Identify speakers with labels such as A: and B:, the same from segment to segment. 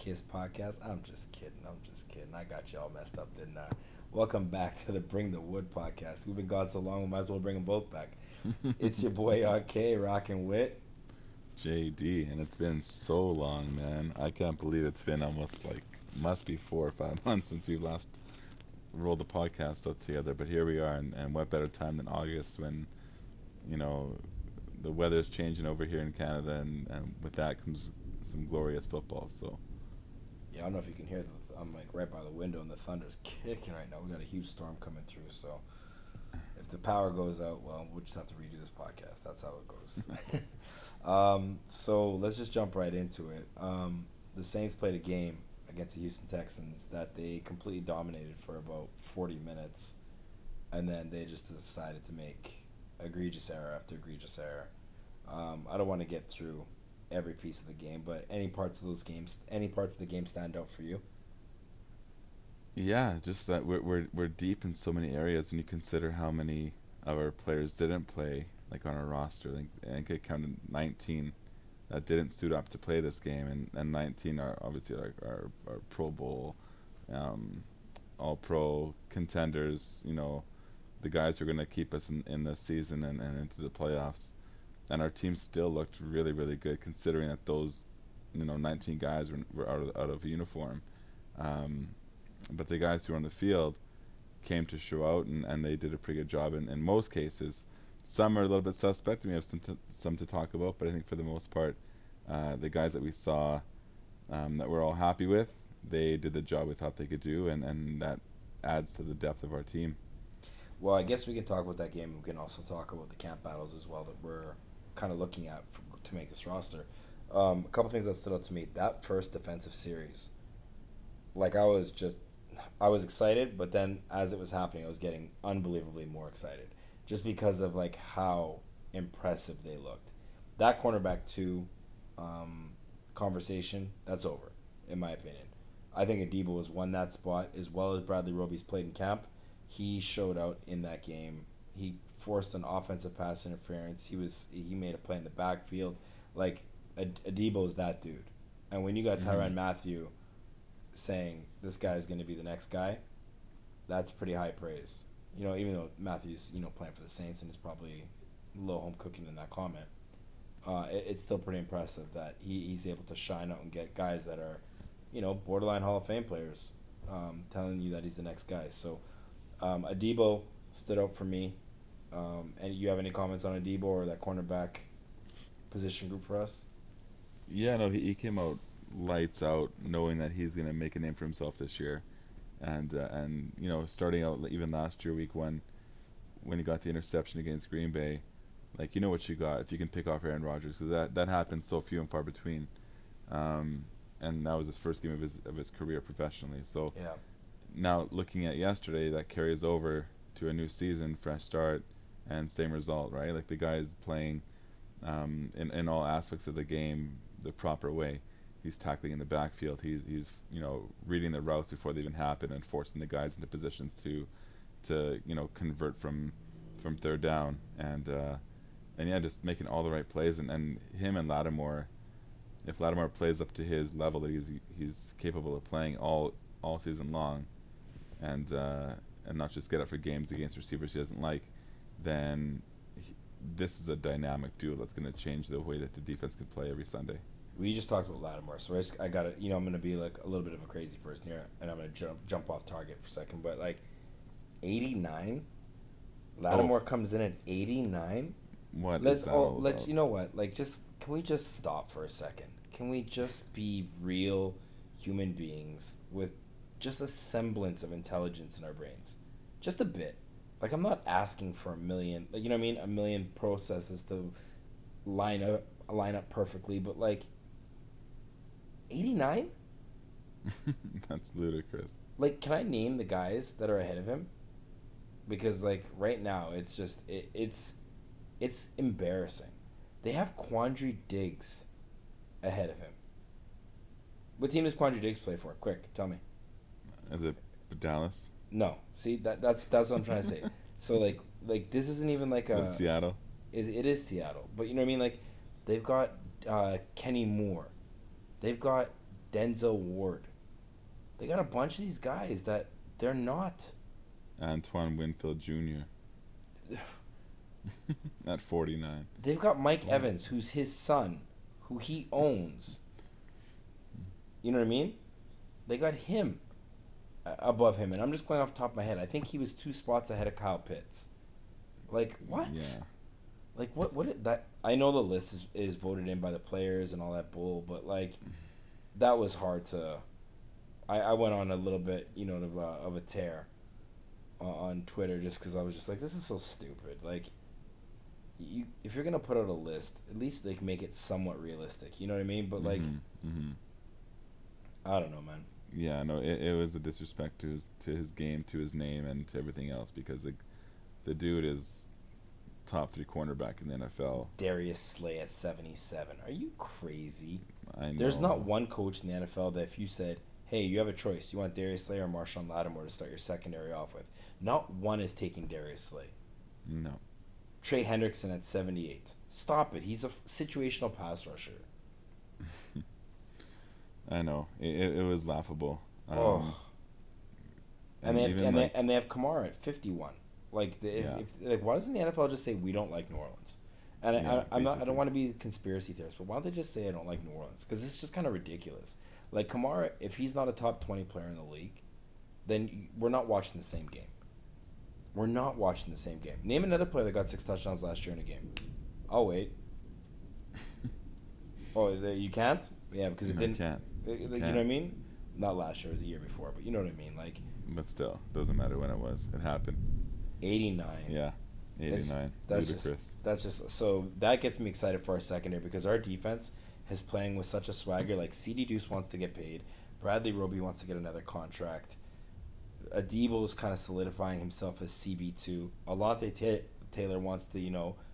A: Kiss podcast. I'm just kidding. I'm just kidding. I got you all messed up, didn't I? Welcome back to the Bring the Wood podcast. We've been gone so long, we might as well bring them both back. It's your boy RK, rocking wit.
B: JD, and it's been so long, man. I can't believe it's been almost like must be 4 or 5 months since we last rolled the podcast up together. But here we are, and what better time than August when you know the weather's changing over here in Canada, and with that comes some glorious football. So
A: Yeah, I don't know if you can hear I'm like right by the window and the thunder's kicking right now. We got a huge storm coming through, so if the power goes out, well, we'll just have to redo this podcast. That's how it goes. So let's just jump right into it. The Saints played a game against the Houston Texans that they completely dominated for about 40 minutes, and then they just decided to make egregious error after egregious error. I don't want to get through every piece of the game, but any parts of the game stand out for you?
B: yeah, just that we're deep in so many areas when you consider how many of our players didn't play like on our roster. I think it counted 19 that didn't suit up to play this game, and 19 are obviously like our Pro Bowl, um, All Pro contenders. The guys who are going to keep us in the season and into the playoffs. And our team still looked really, really good considering that those, 19 guys were out of uniform. Um, but the guys who were on the field came to show out, and they did a pretty good job in most cases. Some are a little bit suspect, and we have some to talk about, but I think for the most part, the guys that we saw that we're all happy with, they did the job we thought they could do, and that adds to the depth of our team.
A: Well, I guess we can talk about that game. We can also talk about the camp battles as well that we're kind of looking at to make this roster. A couple things that stood out to me. That first defensive series, like I was excited, but then as it was happening, I was getting unbelievably more excited, just because of like how impressive they looked. That cornerback two conversation, that's over, in my opinion. I think Adebo has won that spot as well as Bradley Roby's played in camp. He showed out in that game. He forced an offensive pass interference. He made a play in the backfield. Like Adebo is that dude. And when you got
B: Hmm.
A: Tyrann Mathieu saying this guy is going to be the next guy, that's pretty high praise. Even though Matthew's playing for the Saints and is probably a little home cooking in that comment, it's still pretty impressive that he's able to shine out and get guys that are, borderline Hall of Fame players, telling you that he's the next guy. So Adebo stood out for me. And you have any comments on Adebo or that cornerback position group for us?
B: Yeah, no, he came out lights out, knowing that he's gonna make a name for himself this year, and starting out even last year, week 1, when he got the interception against Green Bay, like what you got if you can pick off Aaron Rodgers, because that happens so few and far between, and that was his first game of his career professionally. So
A: Yeah.
B: now looking at yesterday, that carries over to a new season, fresh start, and same result, right? Like the guy is playing in all aspects of the game the proper way. He's tackling in the backfield. He's reading the routes before they even happen and forcing the guys into positions to convert from third down, and yeah, just making all the right plays, and him and Lattimore. If Lattimore plays up to his level that he's capable of playing all season long, and not just get up for games against receivers he doesn't like, then this is a dynamic duo that's going to change the way that the defense can play every Sunday.
A: We just talked about Lattimore, so I got to, I'm going to be like a little bit of a crazy person here, and I'm going to jump off target for a second, but like 89,
B: Oh,
A: Lattimore comes in at 89.
B: what is
A: Let's
B: that
A: oh
B: all
A: let's
B: about?
A: you know what? Like just can we just stop for a second? Can we just be real human beings with just a semblance of intelligence in our brains? Just a bit. Like I'm not asking for a million, like, you know what I mean? A million processes to line up line up perfectly, but like 89?
B: That's ludicrous.
A: Like can I name the guys that are ahead of him? Because like right now it's embarrassing. They have Quandry Diggs ahead of him. What team does Quandry Diggs play for? Quick, tell me.
B: Is it Dallas?
A: No, see that's what I'm trying to say. So like this isn't even like
B: Is it Seattle?
A: it is Seattle, but you know what I mean. Like they've got Kenny Moore, they've got Denzel Ward. They got a bunch of these guys that they're not.
B: Antoine Winfield Jr. at 49.
A: They've got Mike Evans, who's his son, who he owns. You know what I mean? They got him above him, and I'm just going off the top of my head. I think he was 2 spots ahead of Kyle Pitts. Like, what?
B: Yeah.
A: Like, that? I know the list is voted in by the players and all that bull, but, like, that was hard to... I went on a little bit, of a tear on Twitter just because I was just like, this is so stupid. Like, if you're going to put out a list, at least, like, make it somewhat realistic. You know what I mean? But, like, I don't know, man.
B: Yeah, no, it was a disrespect to his game, to his name, and to everything else because, like, the dude is top 3 cornerback in the NFL.
A: Darius Slay at 77. Are you crazy?
B: I know.
A: There's not one coach in the NFL that if you said, hey, you have a choice. You want Darius Slay or Marshawn Lattimore to start your secondary off with? Not one is taking Darius Slay.
B: No.
A: Trey Hendrickson at 78. Stop it. He's a situational pass rusher.
B: I know. It was laughable.
A: And they have Kamara at 51. Like, why doesn't the NFL just say we don't like New Orleans? And I don't want to be a conspiracy theorist, but why don't they just say I don't like New Orleans? Because it's just kind of ridiculous. Like, Kamara, if he's not a top 20 player in the league, then we're not watching the same game. We're not watching the same game. Name another player that got 6 touchdowns last year in a game. Oh, wait. You can't? Yeah, because it didn't.
B: Can't.
A: You know what I mean? Not last year, it was the year before, but you know what I mean. Like,
B: but still, doesn't matter when it was. It happened.
A: 89.
B: Yeah, 89.
A: That's just so that gets me excited for our secondary because our defense is playing with such a swagger. Like, CD Deuce wants to get paid. Bradley Roby wants to get another contract. Adebo is kind of solidifying himself as CB2. Alante Taylor wants to,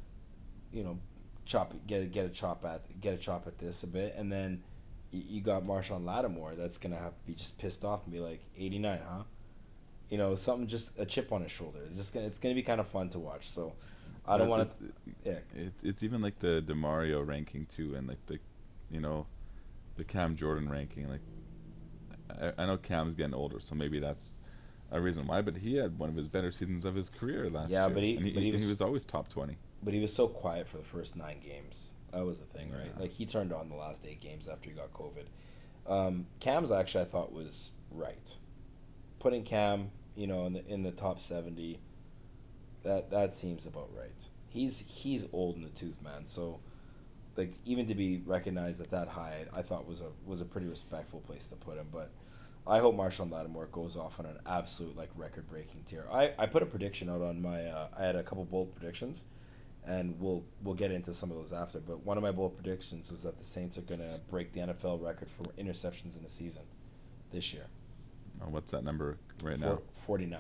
A: get a chop at this a bit, and then you got Marshawn Lattimore that's gonna have to be just pissed off and be like 89, huh? Something, just a chip on his shoulder. It's gonna be kind of fun to watch. So I don't want to. Yeah.
B: It's even like the DeMario ranking too, and like the Cam Jordan ranking. Like I know Cam's getting older, so maybe that's a reason why. But he had one of his better seasons of his career last year.
A: But he
B: was always top 20.
A: But he was so quiet for the first 9 games. That was the thing, right? Like, he turned on the last 8 games after he got COVID. Cam's actually, I thought, was right. Putting Cam, in the top 70, that seems about right. He's old in the tooth, man. So, like, even to be recognized at that high, I thought was a pretty respectful place to put him. But I hope Marshawn Lattimore goes off on an absolute, like, record-breaking tear. I put a prediction out on my I had a couple bold predictions, and we'll get into some of those after. But one of my bold predictions was that the Saints are going to break the NFL record for interceptions in a season this year.
B: Oh, what's that number now?
A: 49.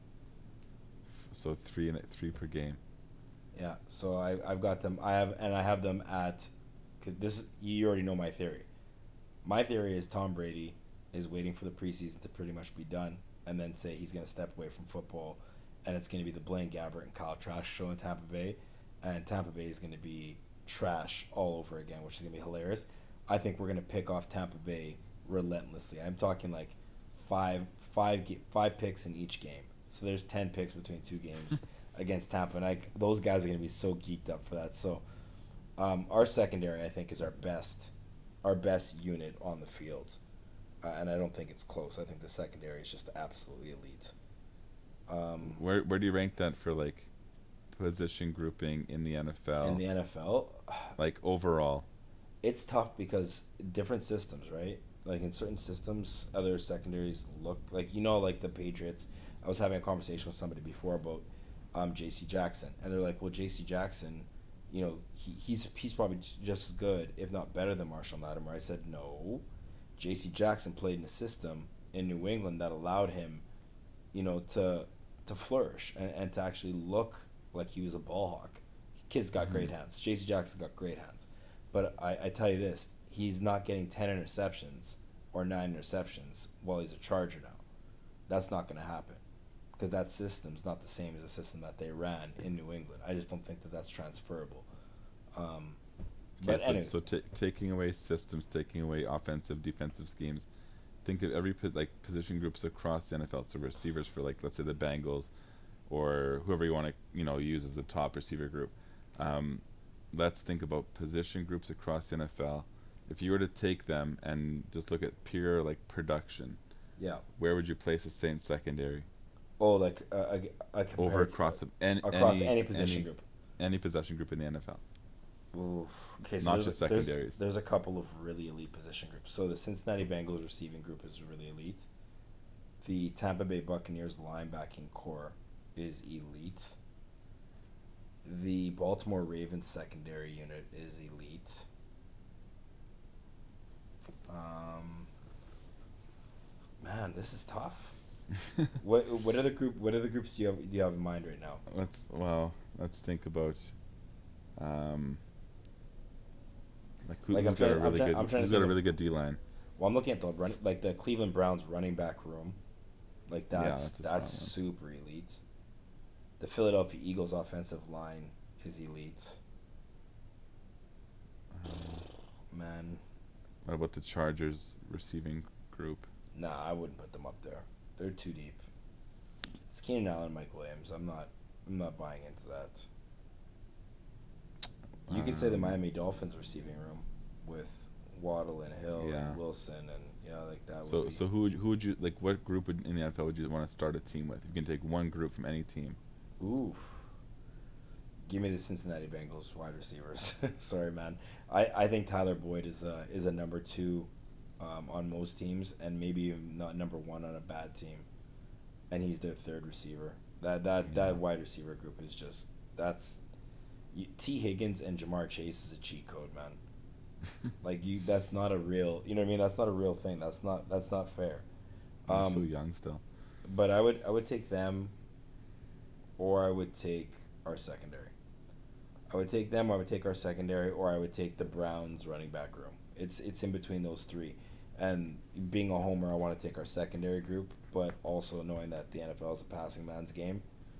B: So 3 per game.
A: Yeah. So I've got them. I have them at. This, you already know my theory. My theory is Tom Brady is waiting for the preseason to pretty much be done, and then say he's going to step away from football, and it's going to be the Blaine Gabbert and Kyle Trask show in Tampa Bay. And Tampa Bay is going to be trash all over again, which is going to be hilarious. I think we're going to pick off Tampa Bay relentlessly. I'm talking like five picks in each game. So there's 10 picks between 2 games against Tampa, and those guys are going to be so geeked up for that. So our secondary, I think, is our best unit on the field, and I don't think it's close. I think the secondary is just absolutely elite.
B: Where do you rank that for, like, position grouping in the NFL?
A: In the NFL,
B: like, overall,
A: it's tough because different systems, right? Like, in certain systems, other secondaries look like, like the Patriots. I was having a conversation with somebody before about J.C. Jackson, and they're like, well, J.C. Jackson, he's probably just as good, if not better, than Marshawn Lattimore. I said, no. J.C. Jackson played in a system in New England that allowed him, to flourish and to actually look like he was a ball hawk. Kid's got great hands. J.C. Jackson got great hands. But I tell you this, he's not getting 10 interceptions or 9 interceptions while he's a Charger now. That's not going to happen because that system's not the same as the system that they ran in New England. I just don't think that that's transferable.
B: Okay,
A: But anyways,
B: taking away systems, taking away offensive, defensive schemes. Think of every like position groups across the NFL. So receivers for like let's say the Bengals, or whoever you want to use as a top receiver group. Um, let's think about position groups across the NFL. If you were to take them and just look at pure like production,
A: yeah.
B: where would you place the Saints secondary
A: Oh, like
B: over
A: compared to,
B: across
A: across any position group.
B: any possession group in the NFL?
A: Oof. Okay, so
B: Not just secondaries.
A: there's a couple of really elite position groups. So the Cincinnati Bengals receiving group is really elite. The Tampa Bay Buccaneers linebacking core is elite. The Baltimore Ravens secondary unit is elite. Man, this is tough. What other groups do you have in mind right now?
B: Let's think about like
A: Like
B: who's got a really good D line.
A: Well, I'm looking at the Cleveland Browns running back room. Like that's
B: a strong one.
A: super elite. The Philadelphia Eagles offensive line is elite. Man,
B: What about the Chargers receiving group?
A: nah, I wouldn't put them up there. They're too deep. It's Keenan Allen, Mike Williams. I'm not buying into that. You could say the Miami Dolphins receiving room with Waddle and Hill and Wilson and like that.
B: So who would you like? What group in the NFL would you want to start a team with? You can take one group from any team.
A: Oof. Give me the Cincinnati Bengals wide receivers. Sorry, man. I think Tyler Boyd is a number 2 on most teams, and maybe even not number 1 on a bad team. And he's their third receiver. That wide receiver group is just T. Higgins and Jamar Chase is a cheat code, man. That's not a real. You know what I mean? That's not a real thing. That's not fair.
B: They're so young still.
A: But I would take them, or I would take our secondary. I would take them, or I would take our secondary, or I would take the Browns running back room. It's in between those three. And being a homer, I want to take our secondary group, but also knowing that the NFL is a passing man's game,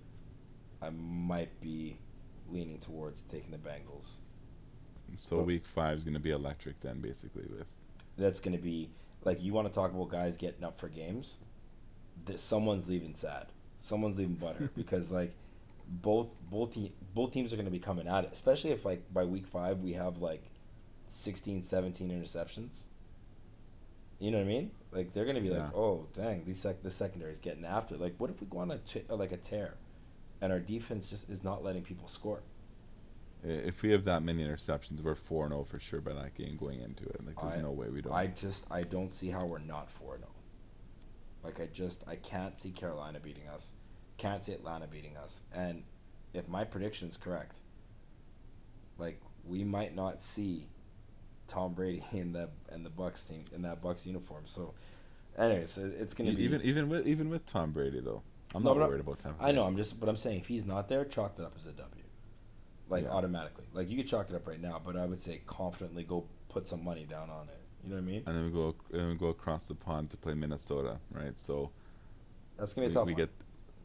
A: I might be leaning towards taking the Bengals.
B: So week 5 is going to be electric then, basically.
A: That's going to be, like, you want to talk about guys getting up for games? Someone's leaving sad. Someone's leaving butthurt because, like, both teams are going to be coming at it, especially if, like, by week 5 we have, like, 16, 17 interceptions. You know what I mean? Like, they're going to be like, oh, dang, the secondary is getting after. Like, what if we go on a tear and our defense just is not letting people score?
B: If we have that many interceptions, we're 4-0 for sure by that game going into it. Like, there's no way we don't.
A: I don't see how we're not 4-0. Like, I can't see Carolina beating us. Can't see Atlanta beating us. And if my prediction's correct, like, we might not see Tom Brady in the Bucs team in that Bucs uniform. So, anyways, it's gonna be
B: even with Tom Brady though. I'm not worried about Tom Brady.
A: I know. I'm saying if he's not there, chalk it up as a W. Like automatically. Like you could chalk it up right now, but I would say confidently go put some money down on it. You know what I mean?
B: And then we go across the pond to play Minnesota, right? So
A: that's gonna be a tough.
B: We get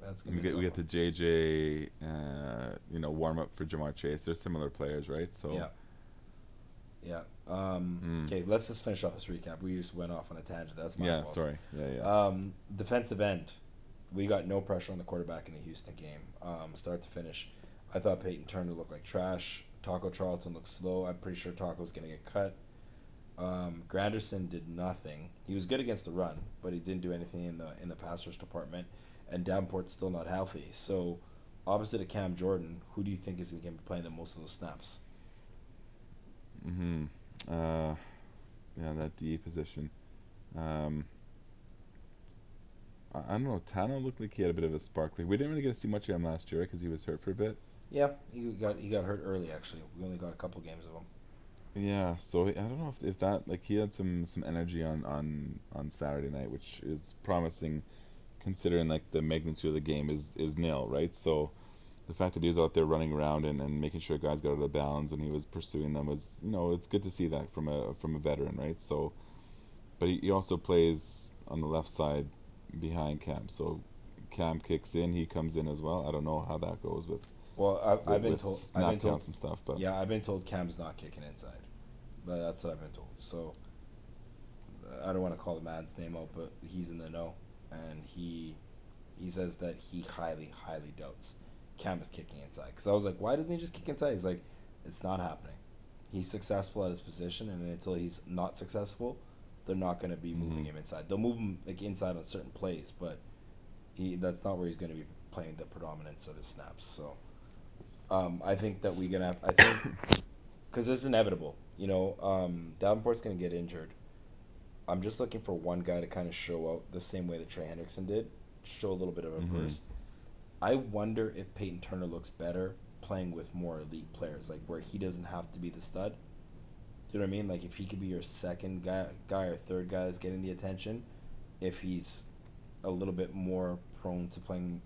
B: the JJ, warm up for Jamar Chase. They're similar players, right? So
A: yeah. Okay, let's just finish off this recap. We just went off on a tangent. That's my fault.
B: Sorry. Yeah.
A: Defensive end. We got no pressure on the quarterback in the Houston game. Start to finish. I thought Peyton Turner looked like trash. Taco Charlton looked slow. I'm pretty sure Taco's going to get cut. Granderson did nothing. He was good against the run, but he didn't do anything in the pass rush department. And Davenport's still not healthy. So, opposite of Cam Jordan, who do you think is going to be playing the most of those snaps?
B: That DE position. I don't know. Tano looked like he had a bit of a spark. Like, we didn't really get to see much of him last year because he was hurt for a bit.
A: Yeah, he got hurt early. Actually, we only got a couple games of him.
B: Yeah, so I don't know if that, like, he had some energy on Saturday night, which is promising, considering like the magnitude of the game is nil, right? So the fact that he was out there running around and making sure guys got out of bounds when he was pursuing them was, it's good to see that from a veteran, right? So, but he also plays on the left side behind Cam. So Cam kicks in, he comes in as well. I don't know how that goes with.
A: Well, I've been told
B: snap counts and stuff, but
A: yeah, I've been told Cam's not kicking inside. but that's what I've been told. So I don't want to call the man's name out, but he's in the know, and he says that he highly doubts Cam is kicking inside. Because I was like, why doesn't he just kick inside? He's like, it's not happening. He's successful at his position, and until he's not successful, they're not going to be moving him inside. They'll move him like inside on certain plays, but that's not where he's going to be playing the predominance of his snaps. So I think that we're gonna. I think because it's inevitable. You know, Davenport's going to get injured. I'm just looking for one guy to kind of show out the same way that Trey Hendrickson did, show a little bit of a burst. I wonder if Peyton Turner looks better playing with more elite players, like where he doesn't have to be the stud. Do you know what I mean? Like if he could be your second guy or third guy that's getting the attention, if he's a little bit more prone to playing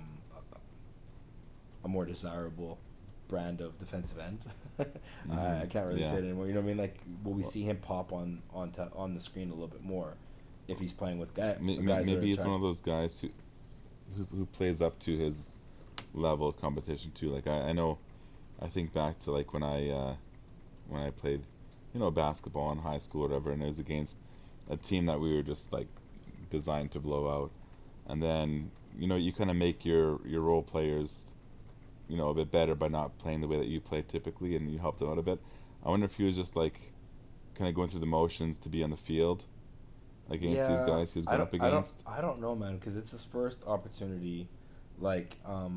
A: a more desirable brand of defensive end. I can't really say it anymore. You know what I mean? Like, will we see him pop on the screen a little bit more if he's playing with guys?
B: Maybe he's one of those guys who plays up to his level of competition too. Like I know, I think back to like when I played, basketball in high school or whatever, and it was against a team that we were just like designed to blow out, and then you kind of make your role players a bit better by not playing the way that you play typically, and you help them out a bit. I wonder if he was just like kind of going through the motions to be on the field against these guys he was going up against.
A: I don't know, man, because it's his first opportunity, like,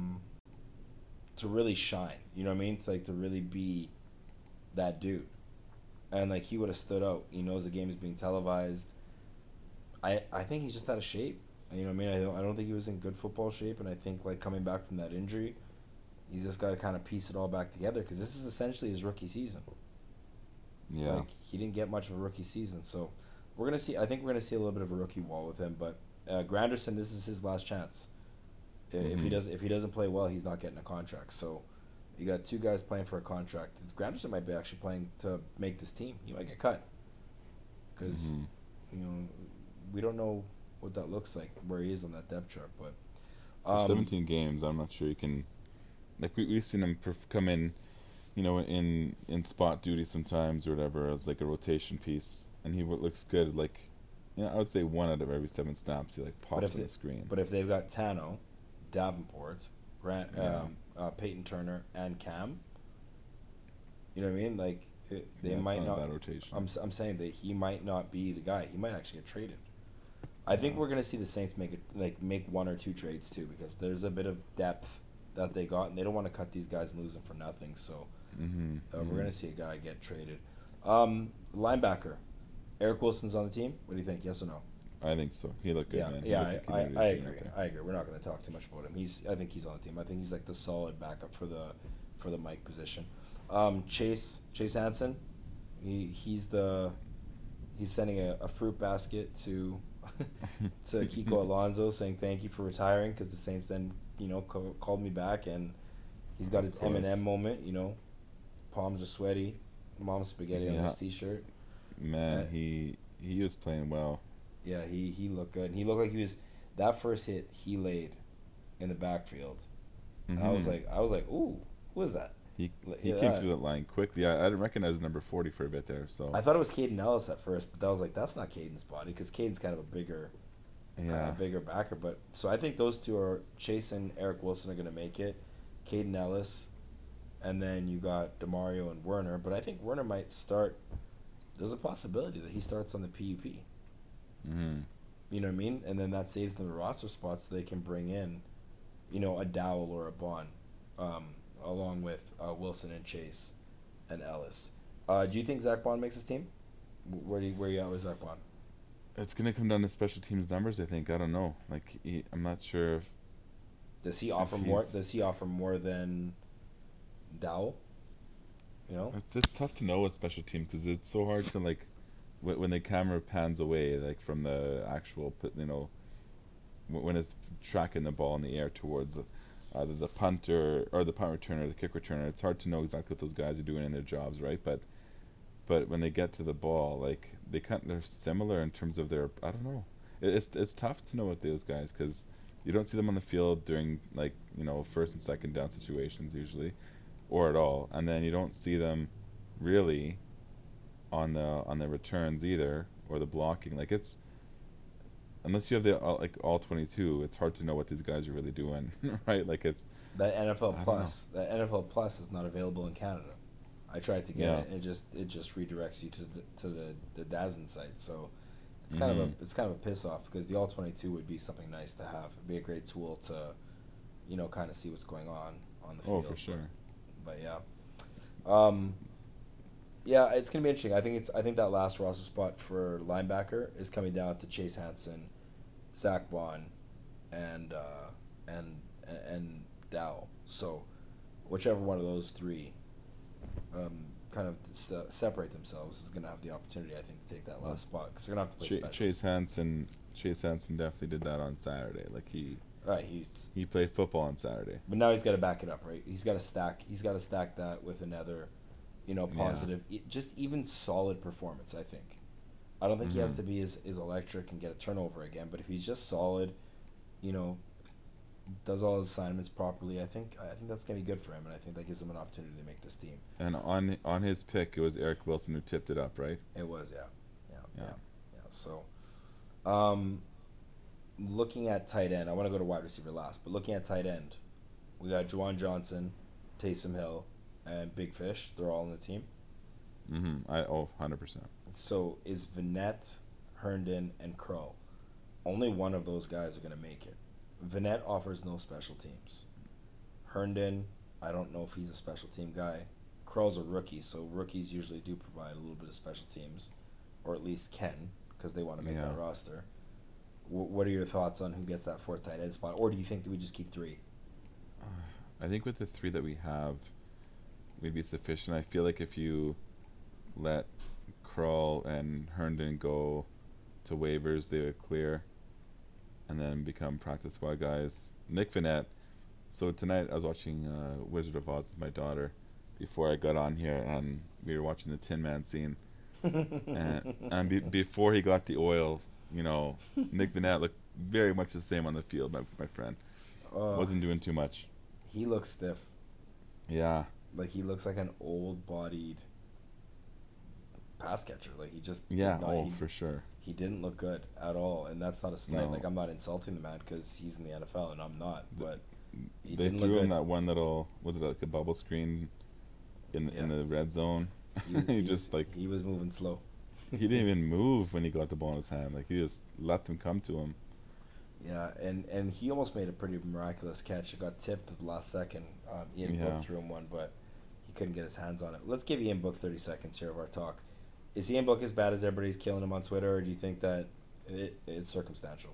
A: to really shine. You know what I mean? To really be that dude, and like he would have stood out. He knows the game is being televised. I think he's just out of shape. You know what I mean? I don't think he was in good football shape, and I think like coming back from that injury, he's just got to kind of piece it all back together because this is essentially his rookie season.
B: Yeah.
A: Like, he didn't get much of a rookie season, so we're going to see. I think we're going to see a little bit of a rookie wall with him, but Granderson, this is his last chance. If he doesn't play well, he's not getting a contract. So you got two guys playing for a contract. Granderson might be actually playing to make this team. He might get cut because we don't know what that looks like, where he is on that depth chart. But
B: for 17 games, I'm not sure he can. Like we've seen him come in, in spot duty sometimes or whatever as like a rotation piece, and he looks good. Like, I would say 1 out of every 7 snaps he like pops on the screen.
A: But if they've got Tano, Davenport, Peyton Turner, and Cam, you know what I mean? Like they might not.
B: A bad rotation.
A: I'm saying that he might not be the guy. He might actually get traded. I think we're gonna see the Saints make 1 or 2 trades too, because there's a bit of depth that they got, and they don't want to cut these guys and lose them for nothing. So we're going to see a guy get traded. Linebacker, Eric Wilson's on the team. What do you think? Yes or no?
B: I think so. He looked good, man.
A: I agree. We're not going to talk too much about him. I think he's on the team. I think he's like the solid backup for the Mike position. Chase Hansen, he's sending a fruit basket to Kiko Alonso saying thank you for retiring, because the Saints then called me back, and he's got his Eminem moment. Palms are sweaty, mom's spaghetti on his t-shirt.
B: Man, he was playing well.
A: Yeah, he looked good. And he looked like he was, that first hit he laid in the backfield. I was like, ooh, who is that?
B: He came through that line quickly. I didn't recognize number 40 for a bit there. So
A: I thought it was Caden Ellis at first, but I was like, that's not Caden's body, because Caden's kind of a bigger backer. But so I think those two are, Chase and Eric Wilson are going to make it. Caden Ellis, and then you got DeMario and Werner. But I think Werner might start. There's a possibility that he starts on the PUP. You know what I mean? And then that saves them the roster spots, so they can bring in, a Dowell or a Bond, along with Wilson and Chase and Ellis. Do you think Zach Bond makes his team? Where you at with Zach Bond?
B: It's gonna come down to special teams numbers, I think. I don't know. Like, I'm not sure if.
A: Does he offer more? Does he offer more than Dowell?
B: It's tough to know with special teams, because it's so hard to like, when the camera pans away, like from the actual, when it's tracking the ball in the air towards either the punter or the punt returner, the kick returner. It's hard to know exactly what those guys are doing in their jobs, right? But when they get to the ball, like they're similar in terms of their. I don't know. It's tough to know what those guys, because you don't see them on the field during first and second down situations usually, or at all, and then you don't see them really on the returns either, or the blocking. Like it's unless you have the all 22, it's hard to know what these guys are really doing, right? Like it's
A: That NFL
B: I don't know.
A: Plus, that NFL Plus is not available in Canada. I tried to get
B: Yeah.
A: it, and it just redirects you to the DAZN site. So
B: Hmm.
A: it's kind of a piss off because the All 22 would be something nice to have. It'd be a great tool to, kind of see what's going on the
B: Oh,
A: field.
B: for sure.
A: But yeah, um, yeah, it's gonna be interesting. I think that last roster spot for linebacker is coming down to Chase Hansen, Zach Bond, and and Dow. So whichever one of those three kind of separate themselves is going to have the opportunity, I think, to take that
B: Well,
A: last spot because they're going to have to play
B: Chase
A: specials.
B: Hansen Chase Hansen definitely did that on Saturday. Like
A: Right.
B: he played football on Saturday.
A: But now he's got to back it up, right? He's got to stack. He's got to stack that with another,
B: Yeah.
A: positive, just even solid performance. I think. I don't think he has
B: Hmm.
A: to be as electric and get a turnover again. But if he's just solid, you know, does all his assignments properly, I think that's gonna be good for him, and I think that gives him an opportunity to make this team.
B: And on his pick, it was Eric Wilson who tipped it up, right?
A: It was, yeah, yeah,
B: Yeah.
A: yeah, yeah. So, um, looking at tight end, I want to go to wide receiver last, but looking at tight end, we got Juwan Johnson, Taysom Hill, and Big Fish. They're all on the team.
B: I 100%.
A: So is Vinette, Herndon, and Crow. Only one of those guys are going to make it. Vinette offers no special teams. Herndon, I don't know if he's a special team guy. Crow's a rookie, so rookies usually do provide a little bit of special teams, or at least can, because they want to make
B: Yeah.
A: that roster. What are your thoughts on who gets that fourth tight end spot, or do you think that we just keep three?
B: I think with the three that we have, we'd be sufficient. I feel like if you let Krull and Herndon go to waivers, they would clear and then become practice squad guys. Nick Vinette. So tonight I was watching Wizard of Oz with my daughter before I got on here, and we were watching the Tin Man scene. Before he got the oil, Nick Vinette looked very much the same on the field. My friend
A: uh,
B: wasn't doing too much.
A: he looks stiff.
B: Yeah,
A: Like he looks like an old-bodied pass catcher. Like he just
B: yeah.
A: did not.
B: Oh, for sure.
A: He didn't look good at all, and that's not a slight. Like
B: No,
A: I'm not insulting the man because he's in the NFL and I'm not,
B: th-
A: but he
B: they
A: didn't look
B: threw him
A: good.
B: that one little, was it like a bubble screen
A: Yeah,
B: in the red zone?
A: he was
B: He
A: he was
B: just like
A: he was moving slow.
B: he didn't even move when he got the ball in his hand. Like he just let them come to him.
A: Yeah, and he almost made a pretty miraculous catch. It got tipped at the last second. Ian Book
B: Yeah.
A: threw him one, but he couldn't get his hands on it. Let's give Ian Book 30 seconds here of our talk. Is Ian Book as bad as everybody's killing him on Twitter, or do you think that it's circumstantial?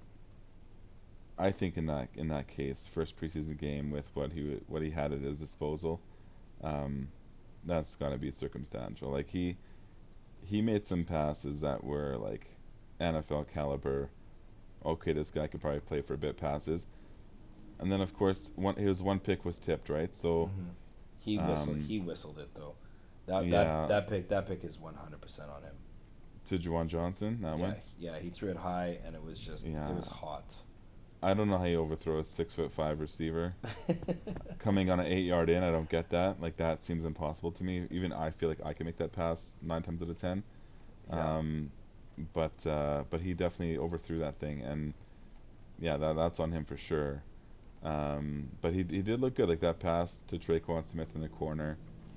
B: I think in that case, first preseason game with what he had at his disposal, um, that's got to be circumstantial. Like he made some passes that were like NFL caliber. Okay, this guy could probably play for a bit passes, and then of course one pick was tipped, right? So
A: Hmm. He whistled.
B: um,
A: He whistled it though. That pick is 100% on him.
B: to Juwan Johnson, that
A: Yeah,
B: one.
A: yeah. He threw it high, and it
B: Yeah,
A: was hot.
B: I don't know how you overthrow a 6'5" receiver coming on an 8 yard in. I don't get that. Like that seems impossible to me. Even I feel like I can make that pass 9 times out of 10.
A: Yeah.
B: Um, but he definitely overthrew that thing, and yeah, that's on him for sure. But he did look good. Like that pass to Traquan Smith in the corner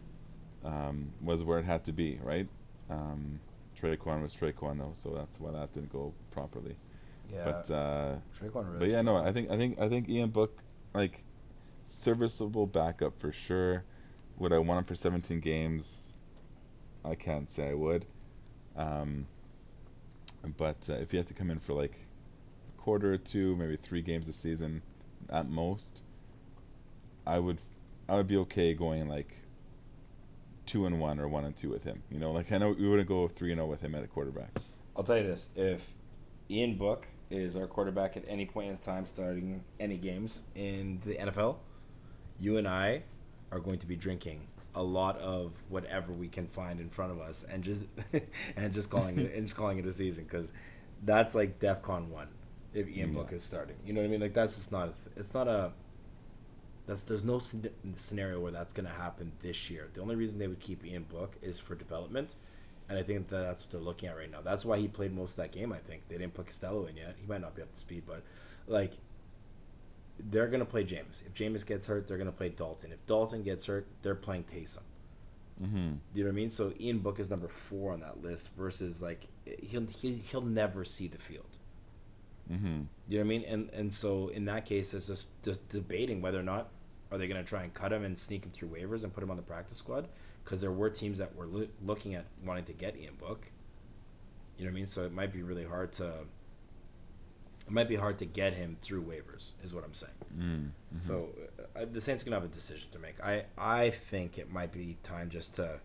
B: was where it had to be, right? Um, Traquan was Traquan though, so that's why that didn't go properly.
A: Yeah.
B: But
A: Traquan
B: but
A: really
B: yeah, no,
A: struggled.
B: I think Ian Book, like, serviceable backup for sure. Would I want him for 17 games? I can't say I would. Um, but if he had to come in for like a quarter or two, maybe 3 games a season at most, I would I would be okay going like 2-1 or 1-2 with him. Like I know we wouldn't go 3-0 with him at a quarterback.
A: I'll tell you this: if Ian Book is our quarterback at any point in time, starting any games in the NFL, you and I are going to be drinking a lot of whatever we can find in front of us, and just calling it a season because that's like DefCon 1 if Ian
B: Yeah,
A: Book is starting. You know what I mean? Like that's just not. It's not a. There's no scenario where that's going to happen this year. The only reason they would keep Ian Book is for development, And I think that that's what they're looking at right now. That's why he played most of that game. I think they didn't put Costello in yet. He might not be up to speed, but like they're gonna play James. If James gets hurt, they're gonna play Dalton. If Dalton gets hurt, they're playing Taysom.
B: Mm-hmm.
A: You know what I mean? So Ian Book is number 4 on that list versus like he'll never see the field.
B: Mm-hmm.
A: You know what I mean? And so in that case, it's just debating whether or not are they going to try and cut him and sneak him through waivers and put him on the practice squad, because there were teams that were looking at wanting to get Ian Book. You know what I mean? So it might be really hard to. It might be hard to get him through waivers, is what I'm saying.
B: Mm-hmm.
A: So the Saints are gonna have a decision to make. I think it might be time just to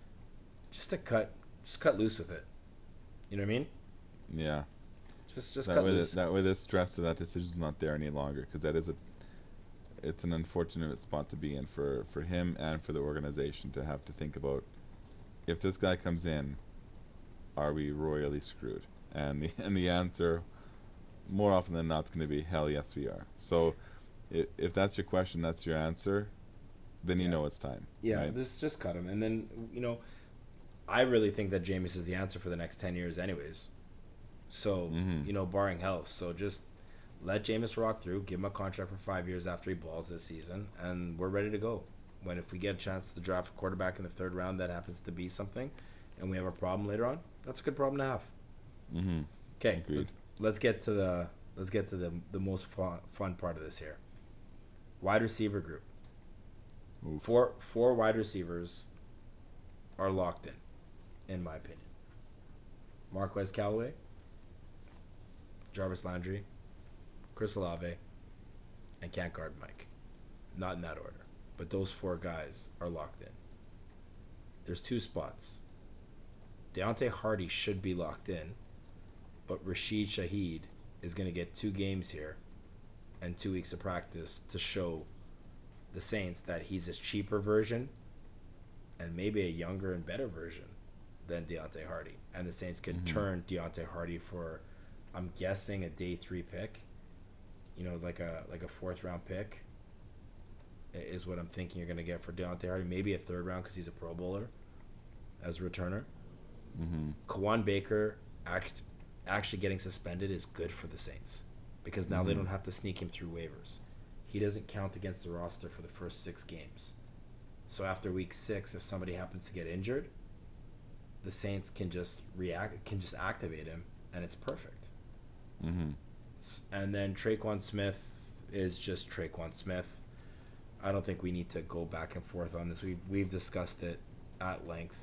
A: cut loose with it. You know what I mean?
B: Yeah.
A: Just
B: that
A: cut
B: way
A: loose.
B: That way the stress of that decision's not there any longer, because it's an unfortunate spot to be in for him and for the organization to have to think about, if this guy comes in, are we royally screwed? And the answer, more often than not, is going to be hell yes we are. So if that's your question, that's your answer, then you know it's time.
A: Yeah,
B: right?
A: just cut him. And then, I really think that Jameis is the answer for the next 10 years anyways. So, barring health. So just let Jameis rock through, give him a contract for 5 years after he balls this season, and we're ready to go. If we get a chance to draft a quarterback in the 3rd round that happens to be something, and we have a problem later on, that's a good problem to have.
B: Mm-hmm.
A: Okay, let's get to the most fun part of this here. Wide receiver group.
B: Oof.
A: Four wide receivers are locked in my opinion. Marquez Callaway, Jarvis Landry, Chris Olave, and Can't Guard Mike. Not in that order, but those 4 guys are locked in. There's 2 spots. Deontay Hardy should be locked in, but Rashid Shaheed is going to get 2 games here and 2 weeks of practice to show the Saints that he's a cheaper version and maybe a younger and better version than Deontay Hardy. And the Saints could turn Deontay Hardy for, I'm guessing, a day 3 pick. Like a 4th round pick is what I'm thinking you're going to get for Deontay Hardy. Maybe a 3rd round because he's a Pro Bowler as a returner.
B: Mm-hmm.
A: Kawan Baker actually getting suspended is good for the Saints, because now they don't have to sneak him through waivers. He doesn't count against the roster for the first 6 games. So after week 6, if somebody happens to get injured, the Saints can just activate him, and it's perfect.
B: Mm-hmm.
A: And then Traquan Smith is just Traquan Smith. I don't think we need to go back and forth on this. We've discussed it at length.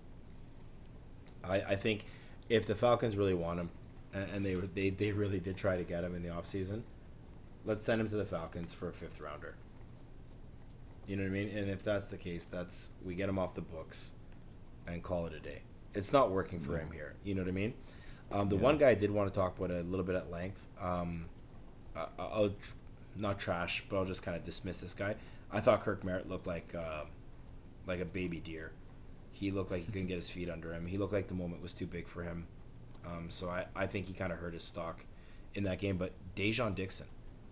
A: I think if the Falcons really want him, and they really did try to get him in the offseason, let's send him to the Falcons for a 5th rounder. You know what I mean? And if that's the case, we get him off the books and call it a day. It's not working for him here. You know what I mean? The one guy I did want to talk about a little bit at length, I'll not trash, but I'll just kind of dismiss this guy. I thought Kirk Merritt looked like a baby deer. He looked like he couldn't get his feet under him. He looked like the moment was too big for him. So I think he kind of hurt his stock in that game. But Dejon Dixon.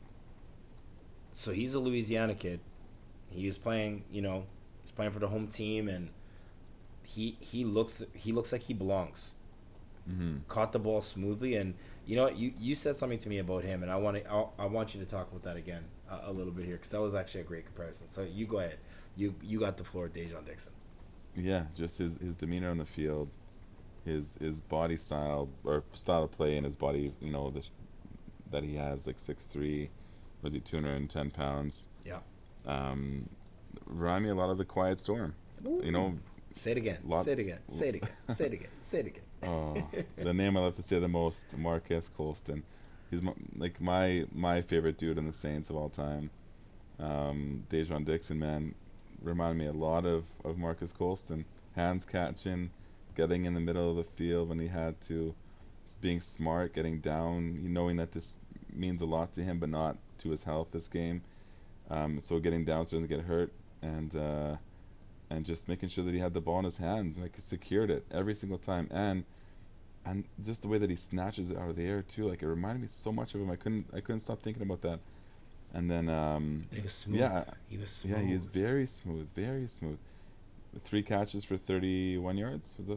A: So he's a Louisiana kid. He was playing, he's playing for the home team, and he looks like he belongs.
B: Mm-hmm.
A: Caught the ball smoothly, and you know what? You said something to me about him, and I want you to talk about that again a little bit here, because that was actually a great comparison. So you go ahead. You got the floor, Dejon Dixon.
B: Yeah, just his demeanor on the field, his body style or style of play, and his body, that he has, like 6'3", was he 210 pounds?
A: Yeah.
B: Remind me a lot of the Quiet Storm.
A: Ooh. Say it again. Say it again. Say it again. Say it again. Say it again.
B: Oh, the name I love to say the most, Marquez Colston. He's my favorite dude in the Saints of all time. Dejon Dixon, man, reminded me a lot of Marcus Colston. Hands catching, getting in the middle of the field when he had to, being smart, getting down, knowing that this means a lot to him, but not to his health this game. So getting down so he doesn't get hurt, and just making sure that he had the ball in his hands, like he secured it every single time, and just the way that he snatches it out of the air too, like it reminded me so much of him. I couldn't stop thinking about that. And then
A: he was smooth.
B: Yeah,
A: he was smooth.
B: Yeah, he was very smooth, very smooth. 3 catches for 31 yards. Was it?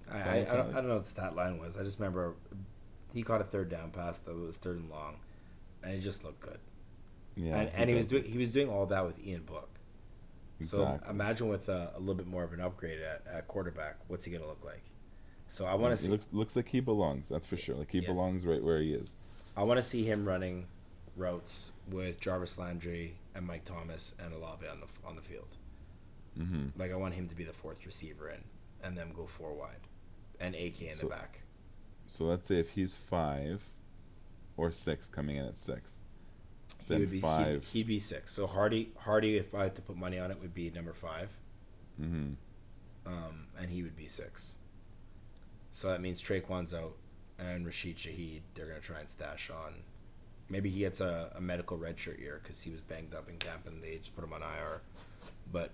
B: Volatile.
A: I don't know what the stat line was. I just remember he caught a third down pass that was third and long, and it just looked good.
B: Yeah,
A: And he was doing all that with Ian Book. So
B: exactly.
A: imagine with a little bit more of an upgrade at quarterback, what's he gonna look like? So I
B: Yeah,
A: want to
B: he
A: see,
B: looks like he belongs. That's for
A: yeah,
B: sure. Like he
A: yeah,
B: belongs right where he is.
A: I want to see him running routes with Jarvis Landry and Mike Thomas and Olave on the field.
B: Hmm.
A: Like I want him to be the fourth receiver in, and them go four wide, and AK in the
B: So
A: back.
B: so let's say if he's 5 or 6 coming in at 6,
A: He
B: then
A: would be
B: 5.
A: he'd be six. So Hardy, if I had to put money on it, would be number five,
B: Hmm.
A: and he would be six. So that means Traquan's out, and Rashid Shaheed they're gonna try and stash on. Maybe he gets a medical redshirt year because he was banged up in camp, and they just put him on IR. But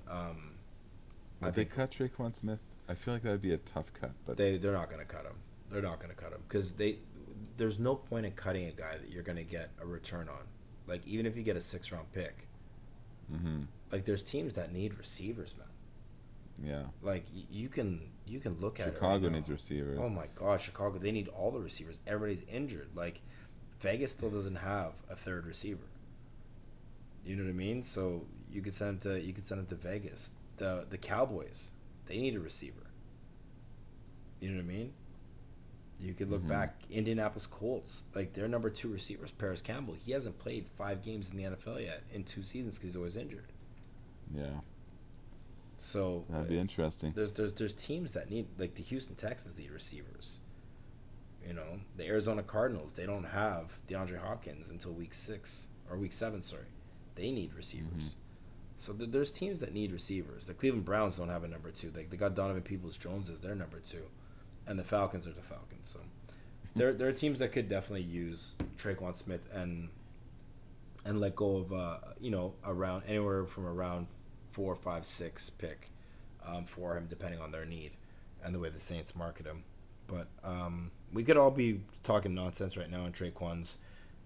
A: I
B: Would they
A: think
B: cut Traquan Smith? I feel like that would be a tough cut, but
A: they're not gonna cut him. They're not gonna cut him because there's no point in cutting a guy that you're gonna get a return on. Like even if you get a 6 round pick,
B: hmm,
A: like there's teams that need receivers, man.
B: yeah.
A: Like you can look at it right
B: Chicago
A: now.
B: needs receivers.
A: Oh my gosh, Chicago! They need all the receivers. Everybody's injured. Like Vegas still doesn't have a third receiver. You know what I mean? So you could send him to Vegas. The Cowboys, they need a receiver. You know what I mean? You could look
B: Hmm.
A: back. Indianapolis Colts, like their number two receiver is Paris Campbell. He hasn't played 5 games in the NFL yet in 2 seasons because he's always injured.
B: Yeah,
A: So
B: that'd be interesting.
A: there's teams that need like the Houston Texans need receivers. You know, the Arizona Cardinals, they don't have DeAndre Hopkins until week 6 or week 7. Sorry, they need
B: Hmm.
A: receivers. So there's teams that need receivers. The Cleveland Browns don't have a number two. Like they got Donovan Peoples-Jones as their number two, and the Falcons are the Falcons. So there are teams that could definitely use Traquan Smith and let go of around anywhere from around 4, 5, 6 pick for him depending on their need and the way the Saints market him. But we could all be talking nonsense right now on Traquan's,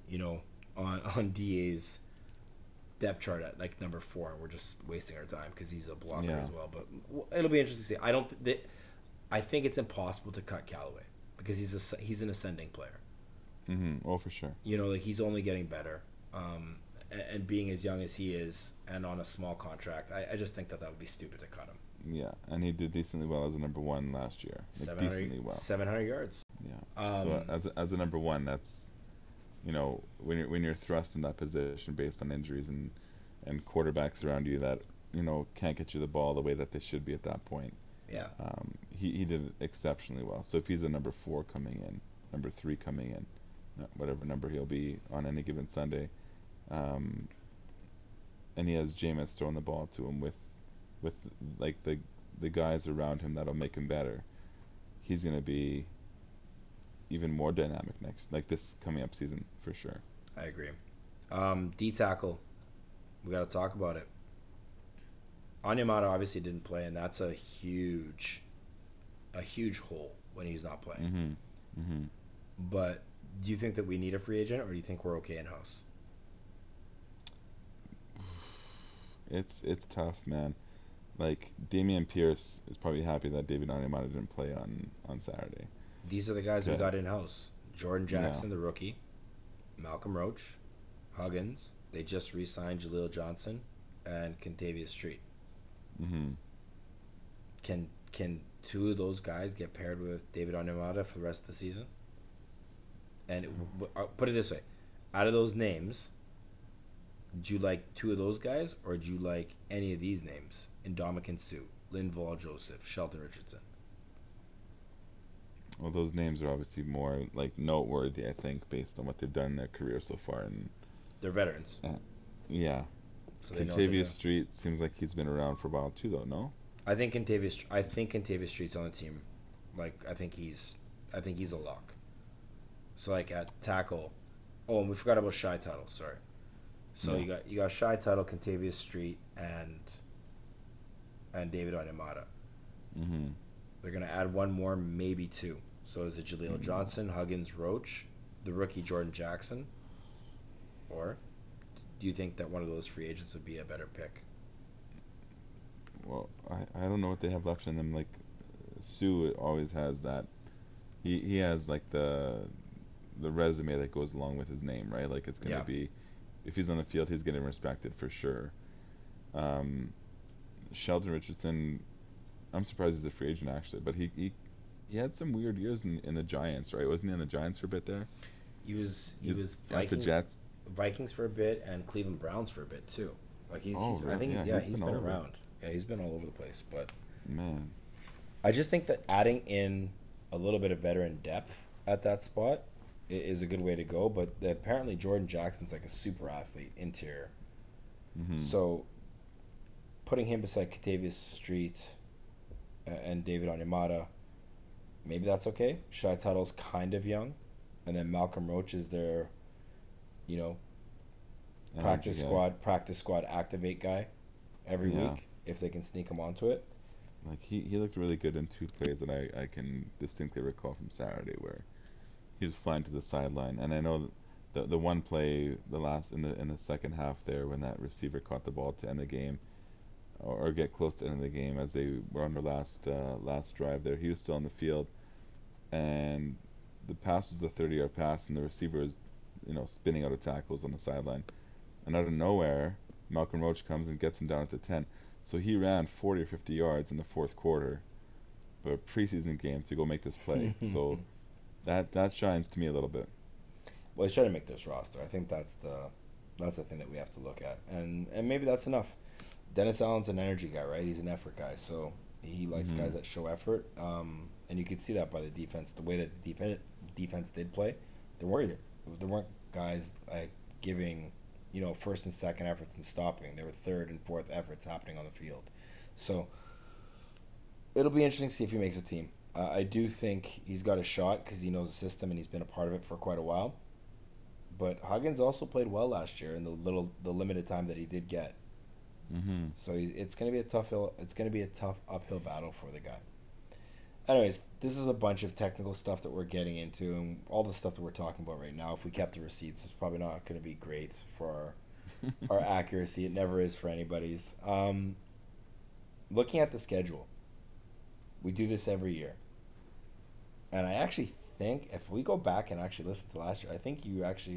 A: on DA's depth chart at like number 4, and we're just wasting our time because he's a blocker
B: Yeah.
A: as well. But it'll be interesting to see. I think it's impossible to cut Callaway because he's an ascending player.
B: Hmm. Oh, for sure.
A: Like he's only getting better. And being as young as he is and on a small contract, I just think that would be stupid to cut him.
B: Yeah, and he did decently well as a number 1 last year. Like decently well.
A: 700 yards.
B: Yeah. So
A: Um,
B: as a number 1, that's when you're thrust in that position based on injuries and quarterbacks around you that can't get you the ball the way that they should be at that point.
A: yeah.
B: He did exceptionally well. So if he's a number 4 coming in, number 3 coming in, whatever number he'll be on any given Sunday, and he has Jameis throwing the ball to him with like the guys around him that'll make him better, he's gonna be even more dynamic this coming up season for sure.
A: I agree. D tackle, we got to talk about it. Onyemata obviously didn't play, and that's a huge hole when he's not playing.
B: Mm-hmm. Mm-hmm.
A: But do you think that we need a free agent, or do you think we're okay in house?
B: It's tough, man. Like Damian Pierce is probably happy that David Onyemata didn't play on Saturday.
A: These are the guys we
B: Yeah.
A: got in house: Jordan
B: Yeah.
A: Jackson, the rookie, Malcolm Roach, Huggins. They just re-signed Jaleel Johnson and Contavious Street.
B: Mm-hmm.
A: Can two of those guys get paired with David Onyemata for the rest of the season? And put it this way: out of those names, do you like two of those guys, or do you like any of these names? Indomitian Sue, Linval Joseph, Shelton Richardson.
B: Well, those names are obviously more like noteworthy, I think, based on what they've done in their career so far. And
A: They're veterans,
B: yeah,
A: so they know what they're doing.
B: Contavious Street seems like he's been around for a while too, though. No.
A: I think Contavious Street's on the team. Like I think he's a lock. So like at tackle, oh, and we forgot about Shy Tuttle. Sorry. So
B: Yeah.
A: you got Shy Tuttle, Contavious Street, and David Onyemata.
B: Mm-hmm.
A: They're gonna add one more, maybe two. So is it Jaleel Johnson, Huggins, Roach, the rookie Jordan Jackson, or do you think that one of those free agents would be a better pick?
B: Well, I don't know what they have left in them. Like Sue always has that. He has like the resume that goes along with his name, right? Like it's gonna
A: Yeah.
B: be, if he's on the field, he's getting respected for sure. Um, Sheldon Richardson, I'm surprised he's a free agent actually, but he had some weird years in the Giants, right? Wasn't he in the Giants for a bit there?
A: He was
B: At the
A: Vikings
B: Jets.
A: Vikings for a bit and Cleveland Browns for a bit too. Like
B: Oh,
A: he's I
B: really?
A: think
B: Yeah,
A: he's
B: been
A: been
B: all over.
A: around. Yeah, he's been all over the place. But
B: Man.
A: I just think that adding in a little bit of veteran depth at that spot is a good way to go. But apparently Jordan Jackson's like a super athlete interior.
B: Hmm.
A: So putting him beside Katavius Street and David Onyemata, maybe that's okay. Shy Tuttle's kind of young, and then Malcolm Roach is their, you know,
B: Energy guy.
A: practice squad activate guy every
B: Yeah.
A: week if they can sneak him onto it.
B: Like he looked really good in two plays that I can distinctly recall from Saturday where he was flying to the sideline, and I know the one play the last in the second half there when that receiver caught the ball to end the game or get close to end the game as they were on their last drive there, he was still on the field, and the pass was a 30-yard pass, and the receiver is spinning out of tackles on the sideline, and out of nowhere Malcolm Roach comes and gets him down at the 10. So he ran 40 or 50 yards in the fourth quarter of a preseason game to go make this play. So that shines to me a little bit.
A: Well, he's trying to make this roster. I think that's the thing that we have to look at, and maybe that's enough. Dennis Allen's an energy guy, right? He's an effort guy, so he likes
B: Hmm.
A: guys that show effort. And you could see that by the defense, the way that the defense did play. There weren't guys like giving, first and second efforts and stopping. There were third and fourth efforts happening on the field. So it'll be interesting to see if he makes a team. I do think he's got a shot because he knows the system and he's been a part of it for quite a while. But Huggins also played well last year in the limited time that he did get.
B: Hmm.
A: So it's gonna be a tough hill. It's gonna be a tough uphill battle for the guy. Anyways, this is a bunch of technical stuff that we're getting into, and all the stuff that we're talking about right now. If we kept the receipts, it's probably not going to be great for our accuracy. It never is for anybody's. Looking at the schedule, we do this every year, and I actually think if we go back and actually listen to last year, I think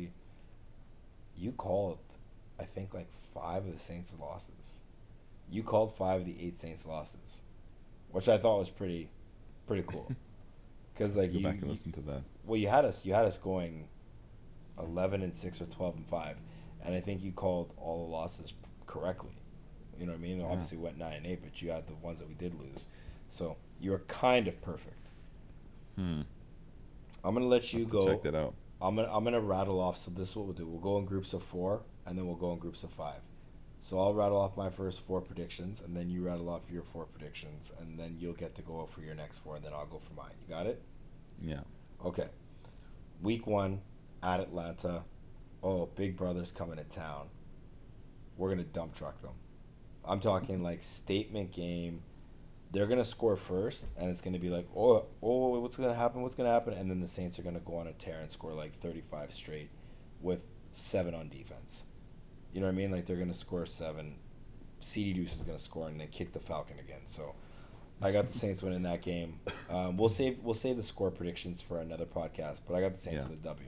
A: you called, I think like five of the Saints' losses. You called five of the eight Saints' losses, which I thought was pretty cool. Because
B: To
A: like
B: go back and listen to that.
A: well, you had us going 11-6 or 12-5, and I think you called all the losses correctly. You know what I mean?
B: Yeah.
A: Obviously, we went 9-8, but you had the ones that we did lose, so you were kind of perfect.
B: Hmm.
A: I'm gonna let
B: I'll
A: you
B: have to check
A: go.
B: that out.
A: I'm gonna rattle off. So this is what we'll do. We'll go in groups of four, and then we'll go in groups of five. So I'll rattle off my first four predictions, and then you rattle off your four predictions, and then you'll get to go for your next four, and then I'll go for mine. You got it?
B: Yeah.
A: Okay. Week one at Atlanta. Oh, Big Brother's coming to town. We're gonna dump truck them. I'm talking like statement game. They're gonna score first, and it's gonna be like, oh, what's gonna happen? What's gonna happen? And then the Saints are gonna go on a tear and score like 35 straight, with seven on defense. You know what I mean? Like they're gonna score seven. CD Deuce is gonna score and then kick the Falcon again. So I got the Saints winning that game. We'll save the score predictions for another podcast, but I got the Saints
B: Yeah.
A: with a W.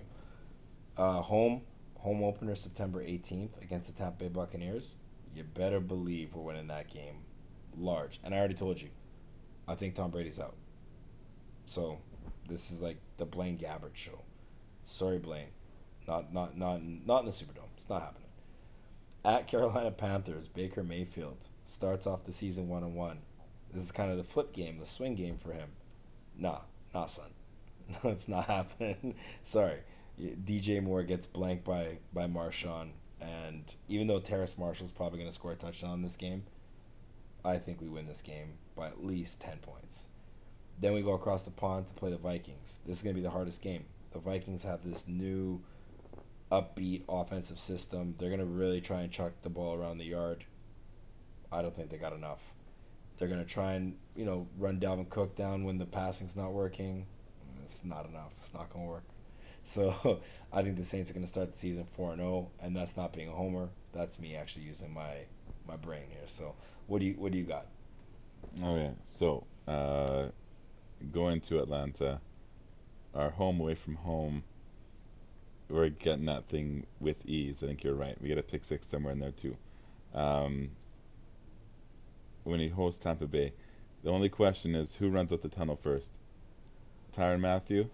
A: Home opener September 18th against the Tampa Bay Buccaneers. You better believe we're winning that game large. And I already told you, I think Tom Brady's out. So this is like the Blaine Gabbert show. Sorry, Blaine. Not in the Superdome. It's not happening. At Carolina Panthers, Baker Mayfield starts off the season 1-1. This is kind of the flip game, the swing game for him. Nah, son. No, it's not happening. Sorry. DJ Moore gets blanked by Marshawn, and even though Terrace Marshall's probably going to score a touchdown in this game, I think we win this game by at least 10 points. Then we go across the pond to play the Vikings. This is going to be the hardest game. The Vikings have this new upbeat offensive system. They're going to really try and chuck the ball around the yard. I don't think they got enough. They're going to try and, run Dalvin Cook down when the passing's not working. It's not enough. It's not going to work. So I think the Saints are going to start the season 4-0, and that's not being a homer. That's me actually using my brain here. So what do you got?
B: Oh yeah. So going to Atlanta, our home away from home, we're getting that thing with ease. I think you're right. We get a pick six somewhere in there too. Um, when he hosts Tampa Bay, the only question is who runs out the tunnel first, Tyrann Mathieu,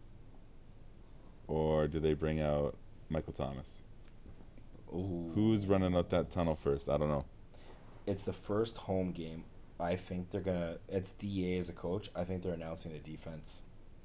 B: or do they bring out Michael Thomas?
A: Ooh.
B: Who's running out that tunnel first? I don't know.
A: It's the first home game. I think they're gonna. It's DA as a coach. I think they're announcing the defense.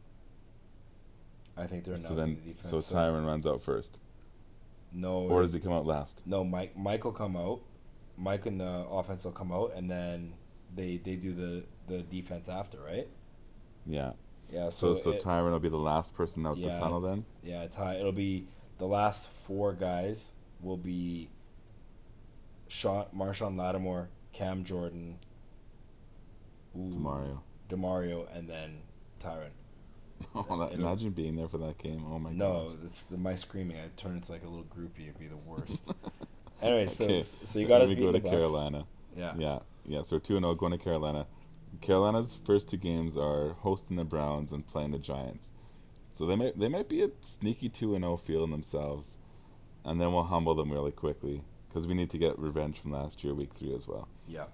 A: I think they're
B: So
A: announcing
B: then,
A: the defense.
B: so Tyrann runs out first,
A: No,
B: or does he come out last?
A: no. Mike will come out. Mike and the offense will come out, and then they do the defense after, right?
B: Yeah.
A: Yeah.
B: So
A: So
B: Tyrann will be the last person out the
A: yeah,
B: tunnel then.
A: yeah. It'll be the last four guys will be Marshawn Lattimore, Cam Jordan, Demario, and then Tyrann.
B: Imagine being there for that game. Oh my god.
A: No, it's my screaming. I turn into like a little groupie. It'd be the worst. Anyway,
B: Okay.
A: so you got us
B: Let me
A: beating
B: go
A: the
B: to
A: Bucks.
B: Carolina.
A: Yeah.
B: Yeah. So we're 2-0 going to Carolina. Carolina's first two games are hosting the Browns and playing the Giants. So they might be a sneaky 2-0 feeling themselves, and then we'll humble them really quickly because we need to get revenge from last year, week 3 as well.
A: Yeah.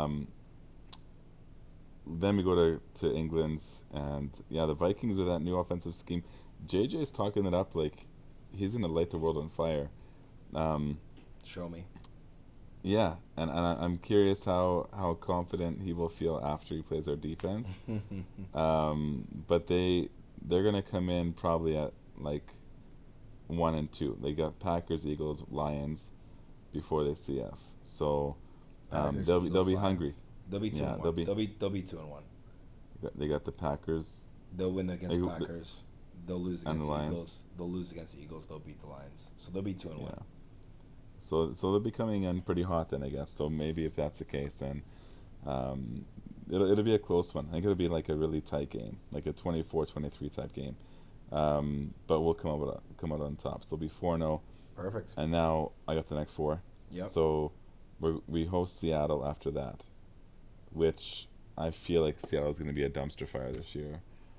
B: Then we go to England, and yeah, the Vikings with that new offensive scheme. JJ's talking it up like he's gonna light the world on fire.
A: Show me.
B: Yeah, and I'm curious how confident he will feel after he plays our defense. But they're gonna come in probably at like 1 and 2. They got Packers, Eagles, Lions before they see us. So
A: Packers,
B: they'll
A: Eagles,
B: be
A: Lions.
B: hungry.
A: They'll be 2
B: Yeah,
A: and 1.
B: they'll be-
A: They'll be 2 and 1.
B: They got the Packers.
A: They'll win against
B: Like,
A: Packers. They'll lose
B: and
A: against
B: the
A: the
B: Lions.
A: Eagles. They'll lose against the Eagles. They'll beat the Lions. So they'll be 2 and 1.
B: Yeah. So they'll be coming in pretty hot then, I guess. So maybe if that's the case, then it'll be a close one. I think it'll be like a really tight game, like a 24-23 type game. But we'll come out on top. So it'll be 4-0.
A: Perfect.
B: And now I got the next 4.
A: Yep.
B: So we host Seattle after that, which I feel like Seattle's going to be a dumpster fire this year.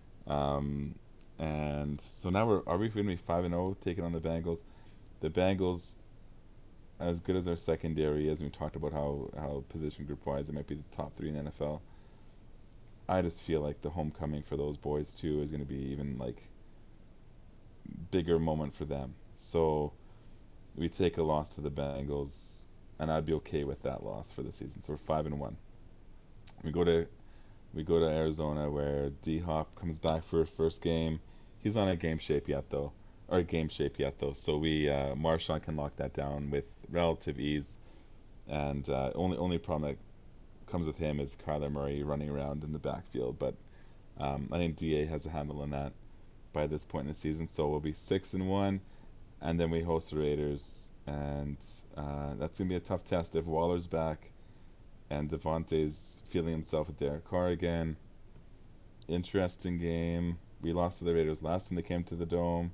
B: And so now are we going to be 5-0 taking on the Bengals? The Bengals, as good as our secondary is, and we talked about how position group wise it might be the top 3 in the NFL. I just feel like the homecoming for those boys too is going to be even like bigger moment for them. So we take a loss to the Bengals, and I'd be okay with that loss for the season. So we're 5-1. We go to Arizona where D Hop comes back for his first game. He's not in game shape yet though. So we Marshawn can lock that down with relative ease, and only problem that comes with him is Kyler Murray running around in the backfield. But I think DA has a handle on that by this point in the season. So we'll be 6-1, and then we host the Raiders, and that's gonna be a tough test if Waller's back, and Devontae's feeling himself with Derek Carr again. Interesting game. We lost to the Raiders last time they came to the Dome.